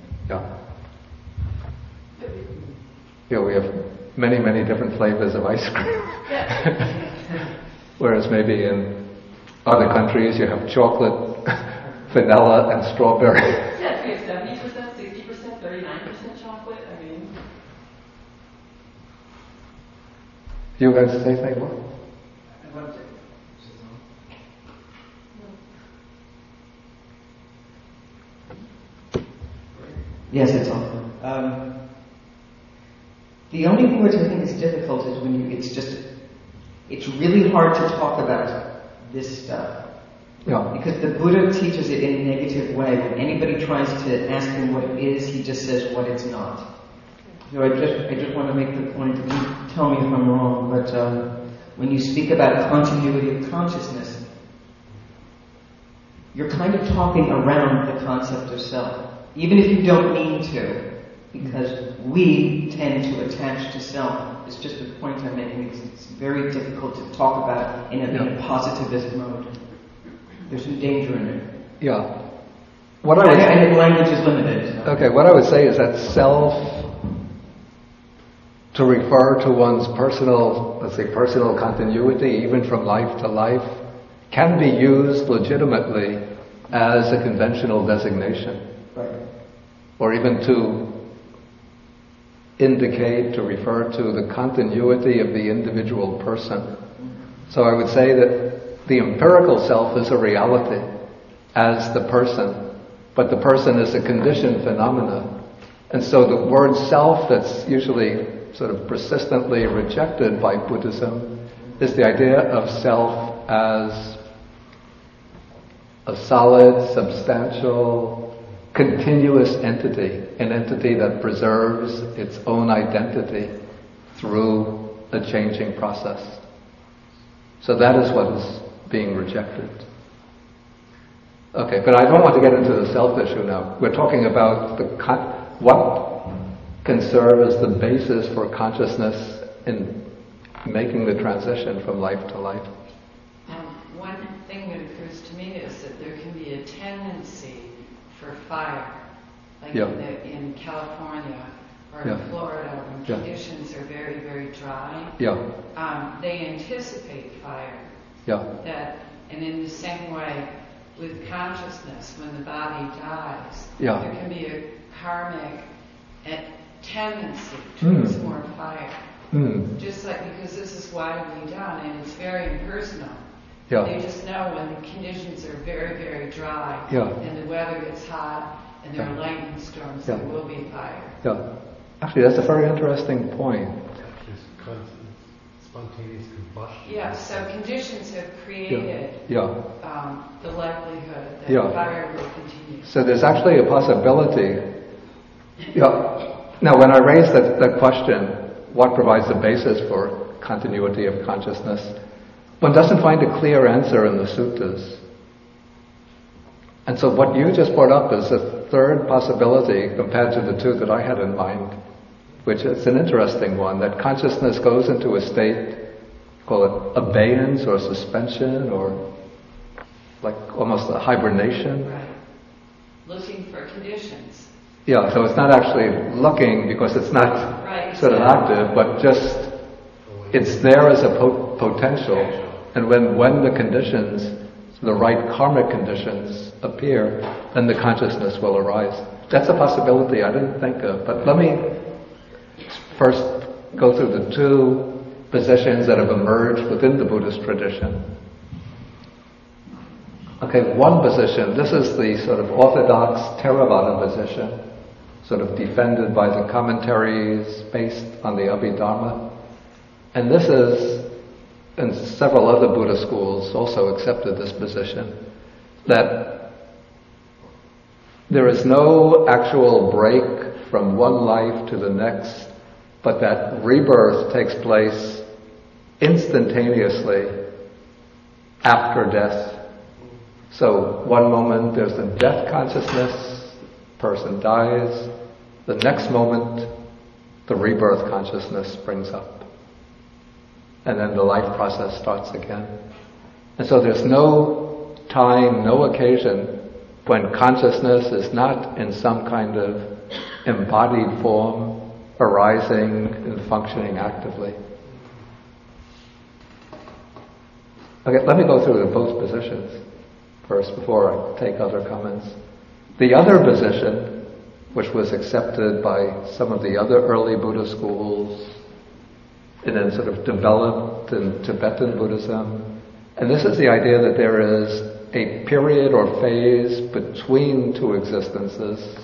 Speaker 1: Yeah, we have many, many different flavors of ice cream. Whereas maybe in other countries you have chocolate, vanilla, and strawberry.
Speaker 4: Yeah, we have 70%, 60%, 39% chocolate. I mean...
Speaker 1: You guys say something more?
Speaker 6: Yes, it's on. The only thing which I think is difficult is when it's really hard to talk about this stuff.
Speaker 1: Yeah.
Speaker 6: Because the Buddha teaches it in a negative way. When anybody tries to ask him what it is, he just says what it's not. So I just want to make the point, you tell me if I'm wrong, but when you speak about continuity of consciousness, you're kind of talking around the concept of self. Even if you don't mean to, because we tend to attach to self. It's just a point I'm making. It's very difficult to talk about in a positivist mode. There's some danger in it.
Speaker 1: Yeah.
Speaker 6: And language is limited. So.
Speaker 1: Okay, what I would say is that self, to refer to one's personal, let's say personal continuity, even from life to life, can be used legitimately as a conventional designation.
Speaker 6: Right.
Speaker 1: Or even to indicate, to refer to the continuity of the individual person. So I would say that the empirical self is a reality as the person, but the person is a conditioned phenomena. And so the word self that's usually sort of persistently rejected by Buddhism is the idea of self as a solid, substantial, continuous entity, an entity that preserves its own identity through a changing process. So that is what is being rejected. Okay, but I don't want to get into the self issue now. We're talking about what can serve as the basis for consciousness in making the transition from life to life.
Speaker 7: One thing that occurs to me is that there can be a tendency for fire, like in California or in Florida, when conditions are very, very dry. They anticipate fire. And in the same way, with consciousness, when the body dies, there can be a karmic tendency towards more fire. Just like, because this is widely done and it's very impersonal. They just know when the conditions are very, very dry and the weather gets hot and there are lightning storms, there will be fire.
Speaker 1: Actually, that's a very interesting point.
Speaker 8: Spontaneous combustion.
Speaker 7: Yeah, so conditions have created the likelihood that fire will continue.
Speaker 1: So there's actually a possibility. Now, when I raised that question, what provides the basis for continuity of consciousness, one doesn't find a clear answer in the suttas. And so what you just brought up is a third possibility compared to the two that I had in mind, which is an interesting one, that consciousness goes into a state, call it abeyance or suspension or like almost a hibernation.
Speaker 7: Right. Looking for conditions.
Speaker 1: So it's not actually looking because it's not sort of active, but just it's there as a potential. And when the conditions, the right karmic conditions appear, then the consciousness will arise. That's a possibility I didn't think of. But let me first go through the two positions that have emerged within the Buddhist tradition. Okay, one position, this is the sort of orthodox Theravada position, sort of defended by the commentaries based on the Abhidharma. And this is, and several other Buddhist schools also accepted this position, that there is no actual break from one life to the next, but that rebirth takes place instantaneously after death. So one moment there's a death consciousness, person dies, the next moment the rebirth consciousness springs up. And then the life process starts again. And so there's no time, no occasion when consciousness is not in some kind of embodied form, arising and functioning actively. Okay, let me go through both positions first before I take other comments. The other position, which was accepted by some of the other early Buddhist schools, and then sort of developed in Tibetan Buddhism. And this is the idea that there is a period or phase between two existences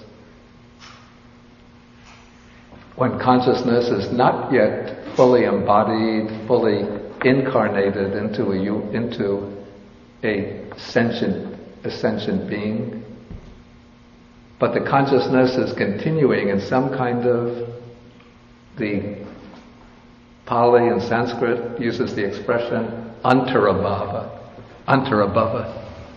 Speaker 1: when consciousness is not yet fully embodied, fully incarnated into a sentient being, but the consciousness is continuing in some kind of, the Pali and Sanskrit uses the expression antarabhava. Antarabhava.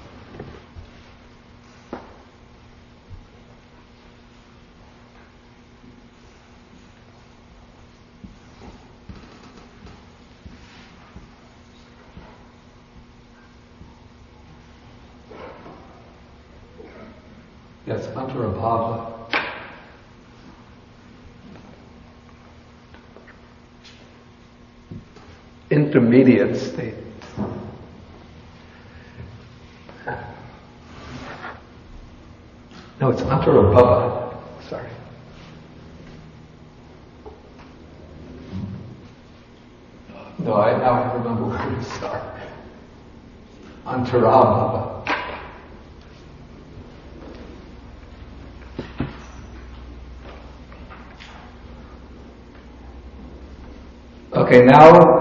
Speaker 1: Yes, antarabhava. Intermediate state. No, it's antarabhava. Sorry. No, now I remember where to start. Antarabhava. Okay, now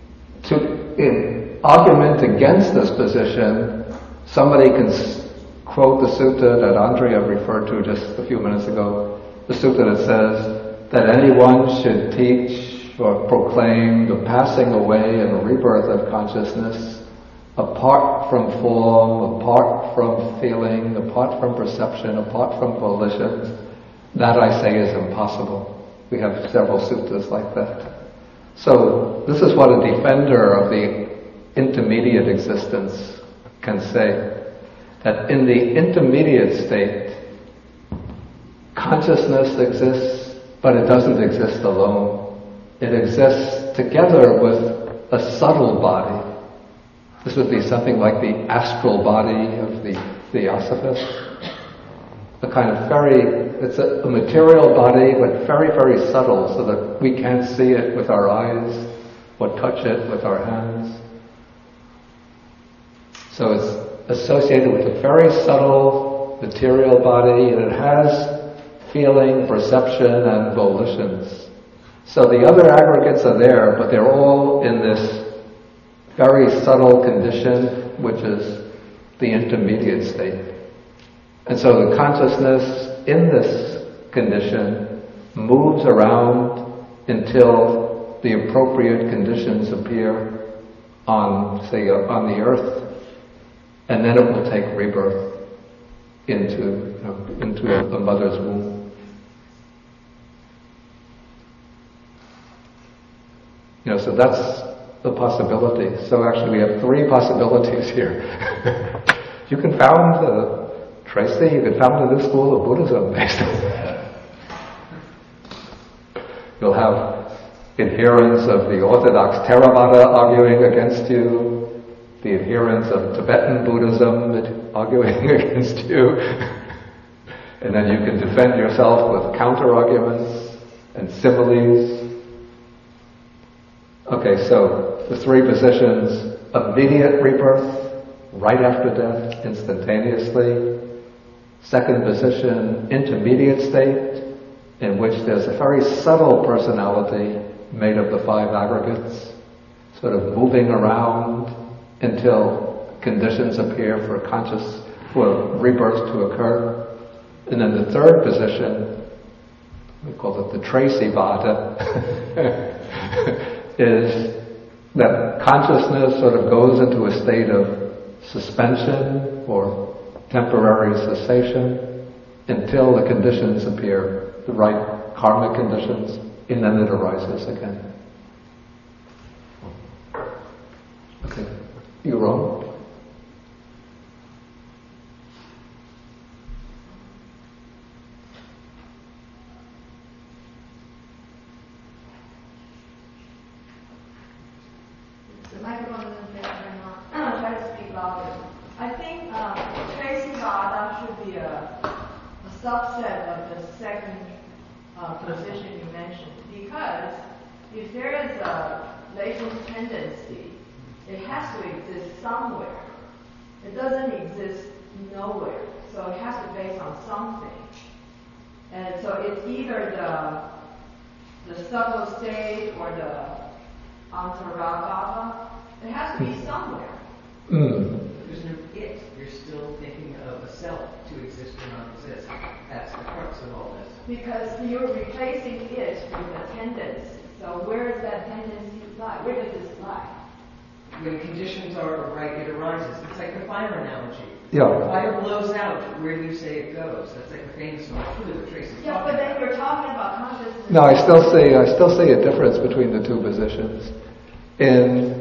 Speaker 1: in argument against this position, somebody can quote the sutta that Andrea referred to just a few minutes ago, the sutta that says that anyone should teach or proclaim the passing away and rebirth of consciousness apart from form, apart from feeling, apart from perception, apart from volition. That I say is impossible. We have several suttas like that. So this is what a defender of the intermediate existence can say. That in the intermediate state, consciousness exists, but it doesn't exist alone. It exists together with a subtle body. This would be something like the astral body of the Theosophist. A kind of it's a material body, but very, very subtle, so that we can't see it with our eyes or touch it with our hands. So it's associated with a very subtle material body, and it has feeling, perception, and volitions. So the other aggregates are there, but they're all in this very subtle condition, which is the intermediate state. And so the consciousness in this condition moves around until the appropriate conditions appear on the earth, and then it will take rebirth into a mother's womb. So that's the possibility. So actually we have three possibilities here. You can found Tracy, you could found a new school of Buddhism based on that. You'll have adherents of the Orthodox Theravada arguing against you, the adherents of Tibetan Buddhism arguing against you, and then you can defend yourself with counter-arguments and similes. Okay, so the three positions: immediate rebirth, right after death, instantaneously. Second position, intermediate state, in which there's a very subtle personality made of the five aggregates, sort of moving around until conditions appear for rebirth to occur. And then the third position, we call it the Tracy Vada, is that consciousness sort of goes into a state of suspension or temporary cessation until the conditions appear, the right karmic conditions, and then it arises again. Okay, you wrong.
Speaker 5: The microphone isn't there anymore. I'll try to speak louder. I think Tracy Vada should be a subset of the second position you mentioned, because if there is a latent tendency, it has to exist somewhere. It doesn't exist nowhere, so it has to be based on something. And so it's either the subtle state or the Antarabhava. It has to be somewhere.
Speaker 6: There's no it. You're still thinking of a self to exist or not exist. That's the crux of all this.
Speaker 5: Because you're replacing it with a tendency. So where does that tendency lie? Where does this lie?
Speaker 6: When conditions are right, it arises. It's like the fire analogy.
Speaker 1: Yeah.
Speaker 6: When fire blows out, where do you say it goes? That's like the famous one. Truly, what Tracy's
Speaker 5: Yeah, but then you're talking about consciousness.
Speaker 1: No, I still see a difference between the two positions. In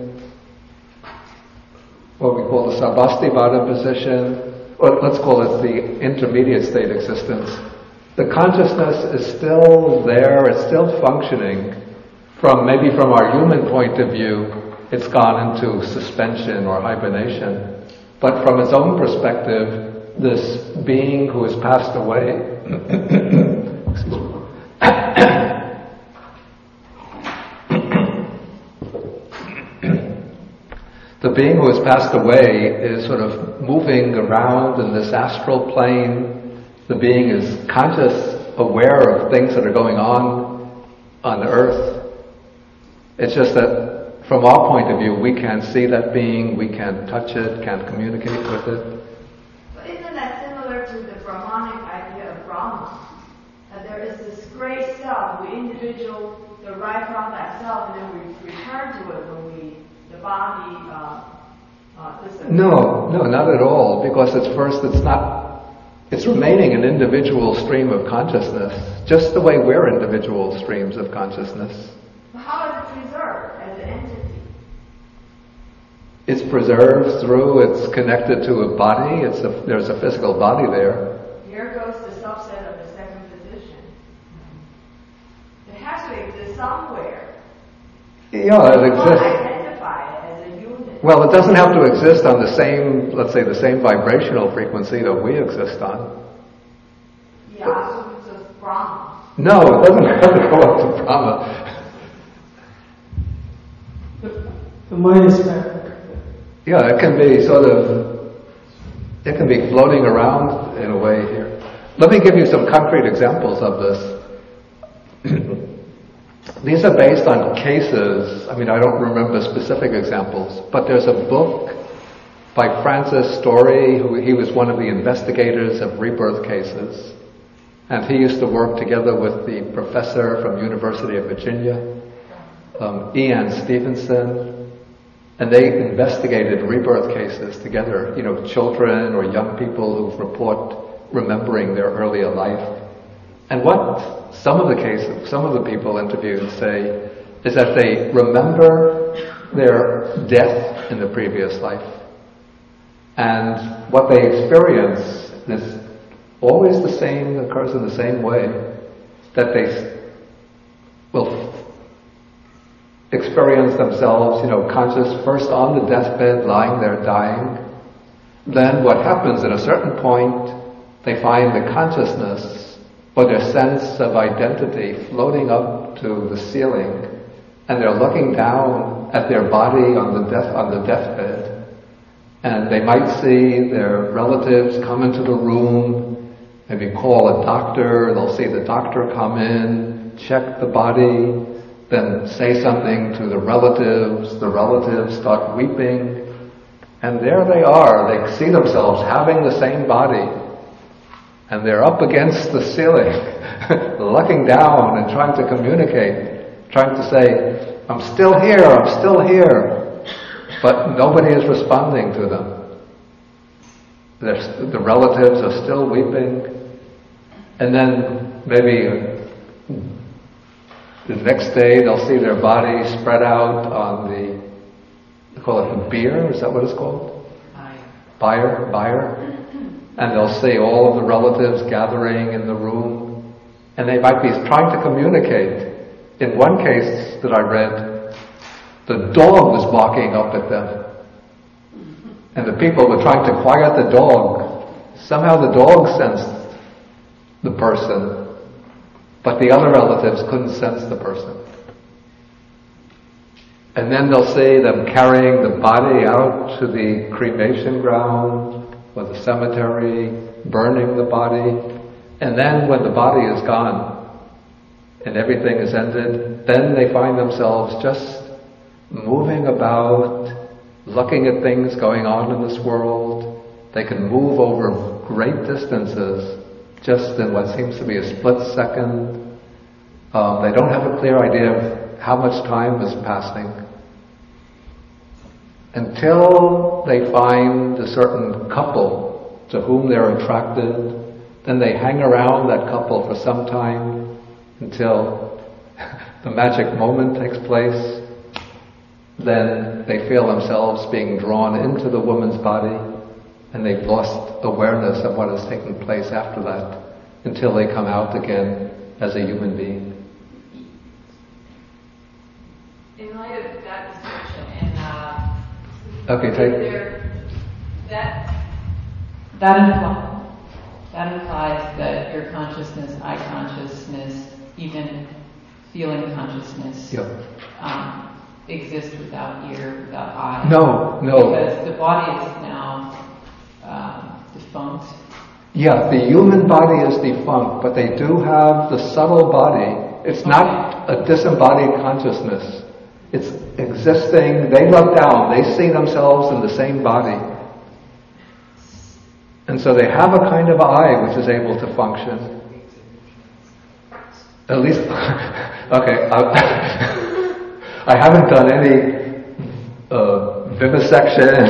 Speaker 1: what we call the Sarvastivada position, or let's call it the intermediate state existence, the consciousness is still there, it's still functioning. Maybe from our human point of view, it's gone into suspension or hibernation. But from its own perspective, this being who has passed away, excuse me, the being who has passed away is sort of moving around in this astral plane. The being is conscious, aware of things that are going on earth. It's just that from our point of view, we can't see that being, we can't touch it, can't communicate with it.
Speaker 5: But isn't that
Speaker 8: separate self, we individual derive from that self, and then we return to it when the body disappears.
Speaker 1: No, not at all. Because it's remaining an individual stream of consciousness, just the way we're individual streams of consciousness.
Speaker 8: How is it preserved as an entity?
Speaker 1: It's preserved through, it's connected to a body, there's a physical body there.
Speaker 8: Here goes the subset of the second position. It has to exist somewhere.
Speaker 1: Yeah, it
Speaker 8: You can't
Speaker 1: exists.
Speaker 8: identify it as a unit.
Speaker 1: Well, it doesn't have to exist on the same, let's say, the same vibrational frequency that we exist on.
Speaker 8: Yeah, so it's just Brahma.
Speaker 1: No, it doesn't have to go up to Brahma.
Speaker 2: The mind is back.
Speaker 1: Yeah, it can be floating around in a way here. Let me give you some concrete examples of this. These are based on cases. I don't remember specific examples, but there's a book by Francis Story, he was one of the investigators of rebirth cases, and he used to work together with the professor from University of Virginia, Ian Stevenson, and they investigated rebirth cases together, children or young people who report remembering their earlier life. And what some of the people interviewed say is that they remember their death in the previous life. And what they experience is always the same, occurs in the same way, that they will experience themselves, conscious, first on the deathbed, lying there dying. Then what happens at a certain point, they find the consciousness or their sense of identity floating up to the ceiling, and they're looking down at their body on the deathbed, and they might see their relatives come into the room, maybe call a doctor, they'll see the doctor come in, check the body, then say something to the relatives start weeping, and there they are, they see themselves having the same body, and they're up against the ceiling, looking down and trying to communicate, trying to say, I'm still here, but nobody is responding to them. The relatives are still weeping, and then maybe the next day they'll see their body spread out on they call it a bier, is that what it's called? Bier. And they'll see all of the relatives gathering in the room, and they might be trying to communicate. In one case that I read, the dog was barking up at them, and the people were trying to quiet the dog. Somehow the dog sensed the person, but the other relatives couldn't sense the person. And then they'll see them carrying the body out to the cremation ground or the cemetery, burning the body, and then when the body is gone and everything is ended, then they find themselves just moving about, looking at things going on in this world. They can move over great distances just in what seems to be a split second. They don't have a clear idea of how much time is passing, until they find a certain couple to whom they're attracted. Then they hang around that couple for some time until the magic moment takes place. Then they feel themselves being drawn into the woman's body, and they've lost awareness of what has taken place after that, until they come out again as a human being.
Speaker 4: In light of that description, that implies that your consciousness, eye consciousness, even feeling consciousness, exist without ear, without eye.
Speaker 1: No.
Speaker 4: Because the body is now defunct.
Speaker 1: Yeah, the human body is defunct, but they do have the subtle body. It's not a disembodied consciousness. It's existing. They look down. They see themselves in the same body. And so they have a kind of eye which is able to function. At least, okay, I haven't done any vivisection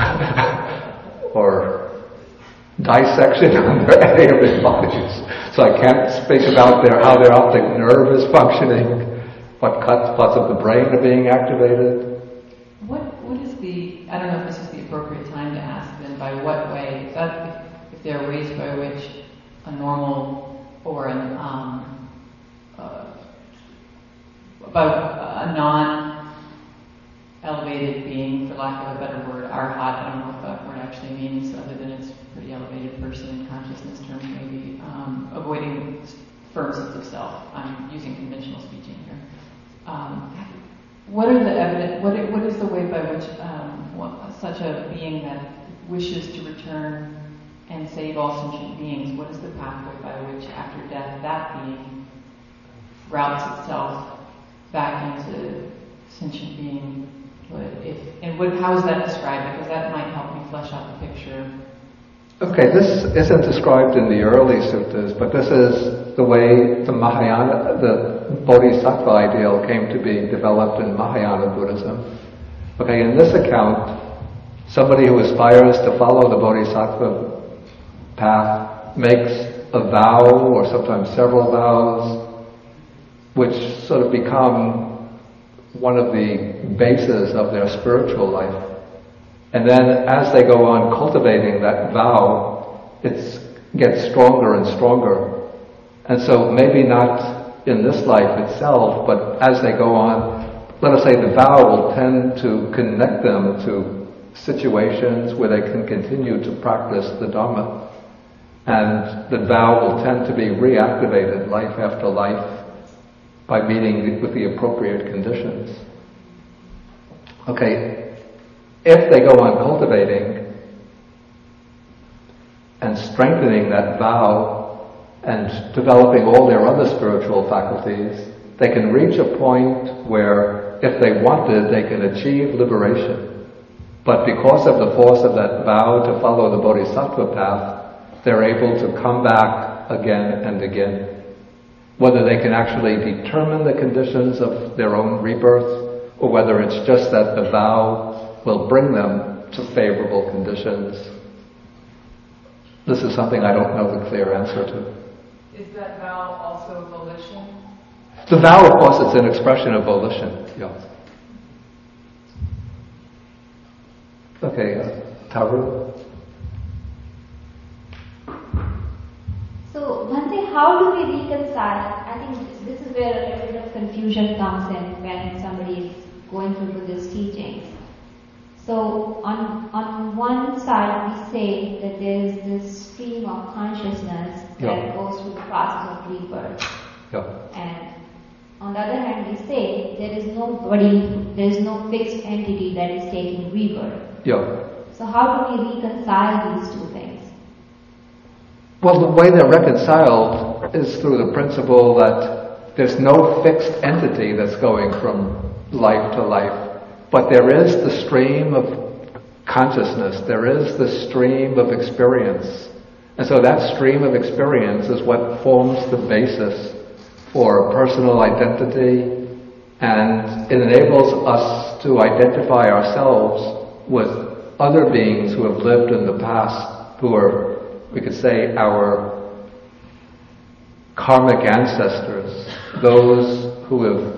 Speaker 1: or dissection under any of his bodies. So I can't speak about how their optic nerve is functioning, what parts of the brain are being activated.
Speaker 4: What is the, I don't know if this is the appropriate time to ask then, by what way, if there are ways by which a normal or a non-elevated being, for lack of a better word, arhat, I don't know what that word actually means, other than it's a pretty elevated person in consciousness terms, maybe, avoiding firm sense of self. I'm using conventional speaking here. What are the evidence? What is the way by which such a being that wishes to return and save all sentient beings? What is the pathway by which, after death, that being routes itself back into sentient beinghood? How is that described? Because that might help me flesh out the picture.
Speaker 1: Okay, this isn't described in the early suttas, but this is the way the Mahayana, the Bodhisattva ideal came to be developed in Mahayana Buddhism. Okay, in this account, somebody who aspires to follow the Bodhisattva path makes a vow, or sometimes several vows, which sort of become one of the bases of their spiritual life. And then as they go on cultivating that vow, it gets stronger and stronger. And so maybe not in this life itself, but as they go on, let us say the vow will tend to connect them to situations where they can continue to practice the Dhamma. And the vow will tend to be reactivated life after life by meeting with the appropriate conditions. Okay, if they go on cultivating and strengthening that vow and developing all their other spiritual faculties, they can reach a point where, if they wanted, they can achieve liberation. But because of the force of that vow to follow the Bodhisattva path, they're able to come back again and again. Whether they can actually determine the conditions of their own rebirth, or whether it's just that the vow will bring them to favorable conditions. This is something I don't know the clear answer to.
Speaker 4: Is that vow also volition?
Speaker 1: The vow, of course, is an expression of volition. Yeah. Okay, Taru?
Speaker 5: So one thing, how do we reconcile? I think this is where a little bit of confusion comes in when somebody is going through Buddhist teachings. So on one side we say that there is this stream of consciousness that goes through the process of rebirth. And on the other hand we say there is no fixed entity that is taking rebirth. So how do we reconcile these two things?
Speaker 1: Well, the way they're reconciled is through the principle that there's no fixed entity that's going from life to life. But there is the stream of consciousness, there is the stream of experience. And so that stream of experience is what forms the basis for personal identity, and it enables us to identify ourselves with other beings who have lived in the past, who are, we could say, our karmic ancestors, those who have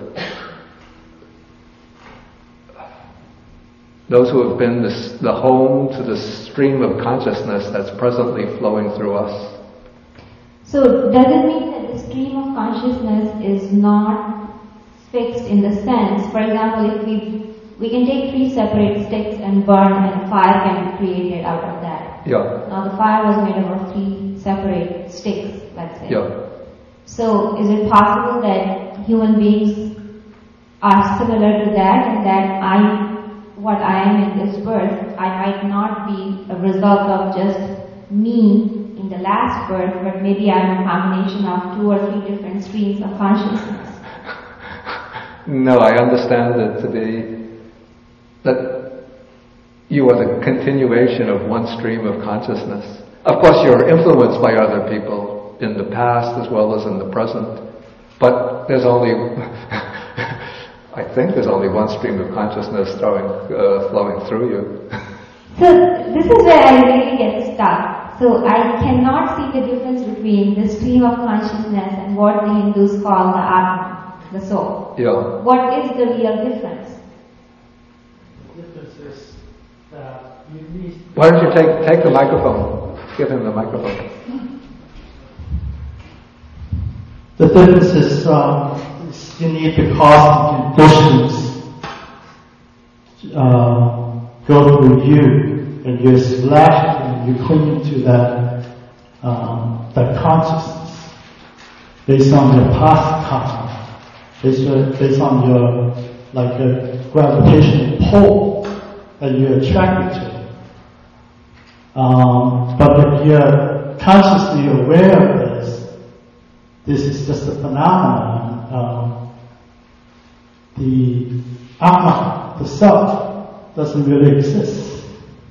Speaker 1: been the home to the stream of consciousness that's presently flowing through us.
Speaker 5: So does it mean that the stream of consciousness is not fixed in the sense, for example, if we can take 3 separate sticks and burn, and a fire can be created out of that. Now the fire was made up of 3 separate sticks, let's say. So is it possible that human beings are similar to that, and that what I am in this birth, I might not be a result of just me in the last birth, but maybe I'm a combination of 2 or 3 different streams of consciousness?
Speaker 1: No, I understand it to be that you are the continuation of one stream of consciousness. Of course, you're influenced by other people in the past as well as in the present, But there's only, I think there's only one stream of consciousness flowing through you.
Speaker 9: So this is where I really get stuck. So I cannot see the difference between the stream of consciousness and what the Hindus call the Atma, the soul.
Speaker 1: Yeah.
Speaker 9: What is the real difference?
Speaker 2: The difference is that you need...
Speaker 1: Why don't you take the microphone? Give him the microphone.
Speaker 2: The difference is you need the cosmic conditions go through you, and you're slashed and you cling to that consciousness based on your past karma, based on your like a gravitational pull that you're attracted to. But if you're consciously aware of this is just a phenomenon. The Atma, the self, doesn't really exist.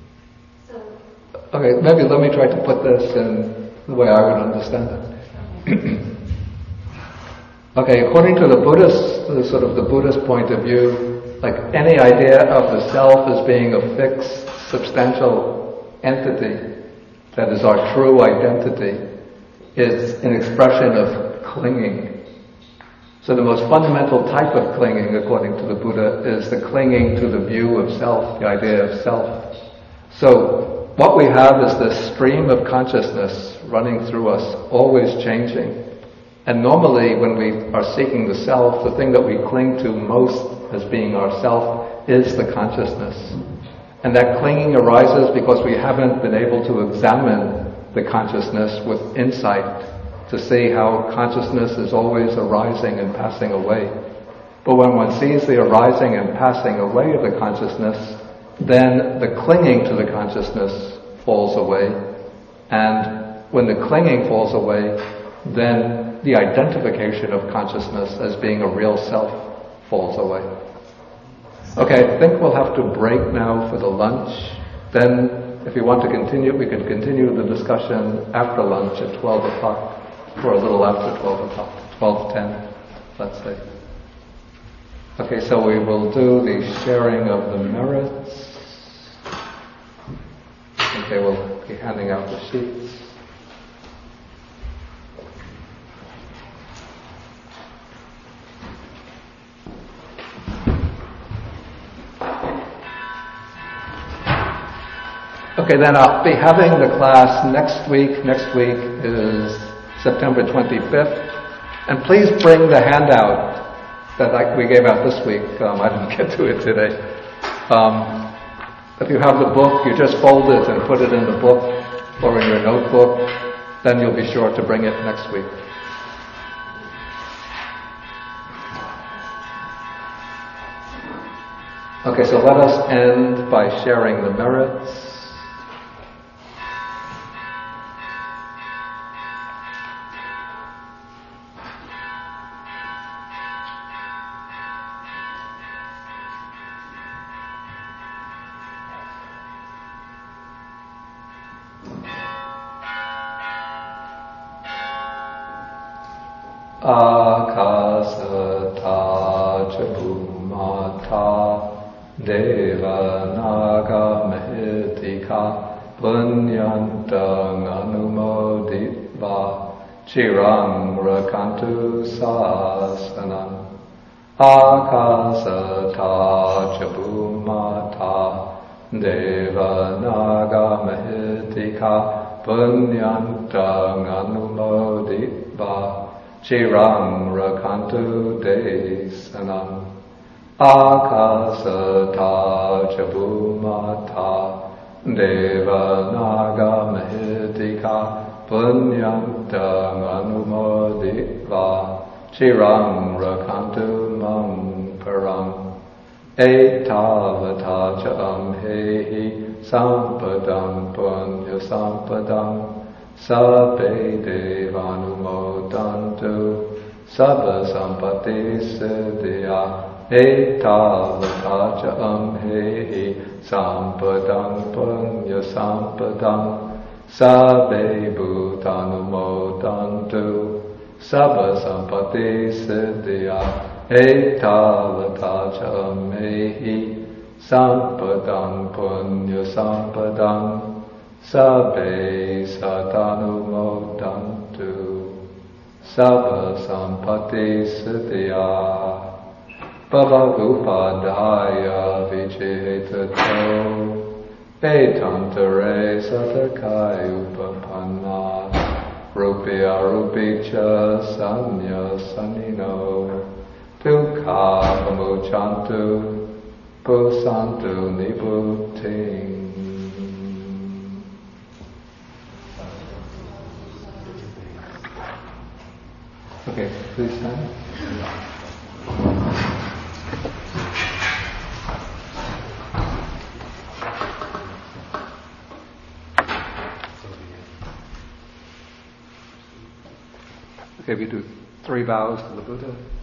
Speaker 1: Okay, maybe let me try to put this in the way I would understand it. Okay, according to the Buddhist, the Buddhist point of view, like any idea of the self as being a fixed, substantial entity that is our true identity is an expression of clinging. So the most fundamental type of clinging, according to the Buddha, is the clinging to the view of self, the idea of self. So what we have is this stream of consciousness running through us, always changing. And normally when we are seeking the self, the thing that we cling to most as being ourself is the consciousness. And that clinging arises because we haven't been able to examine the consciousness with insight to see how consciousness is always arising and passing away. But when one sees the arising and passing away of the consciousness, then the clinging to the consciousness falls away. And when the clinging falls away, then the identification of consciousness as being a real self falls away. Okay, I think we'll have to break now for the lunch. Then, if you want to continue, we could continue the discussion after lunch at 12 o'clock. Or a little after 12 o'clock, 12:10, let's say. Okay, so we will do the sharing of the merits. Okay, we'll be handing out the sheets. Okay, then I'll be having the class next week. Next week is September 25th. And please bring the handout that we gave out this week. I didn't get to it today. If you have the book, you just fold it and put it in the book or in your notebook. Then you'll be sure to bring it next week. Okay, so let us end by sharing the merits. Akasata Chabhumata Deva Naga Mahitika Punyantang Anumoditva Chirang Rakantu Sasanam Akasata Chabhumata Deva Naga Mahitika Punyantang Anumoditva Chirang Rakantu Desanam Akasata Chabhumata Deva Naga Mahitika Punyantang Anumoditva Chirang Rakantu Mam Param Etavata Cha Amhehi Sampadam Punya Sampadam Sabbe Devanumodantu Sabba Sampati Siddhya Etavata Cha Amhehi Sampadam Punya Sampadam Sabbe Bhutanumodantu sabba sampati siddhya etavata cha mehi sampadang punya sampadang sabbe satanu modantu sabba sampati siddhya Bhavagupadaya vichihitato etantare satakai upapanna rupya rupicha sanya sanino dukkha pamuchantu pusantu nibhuting. Okay, please stand. Okay, we do 3 bows to the Buddha.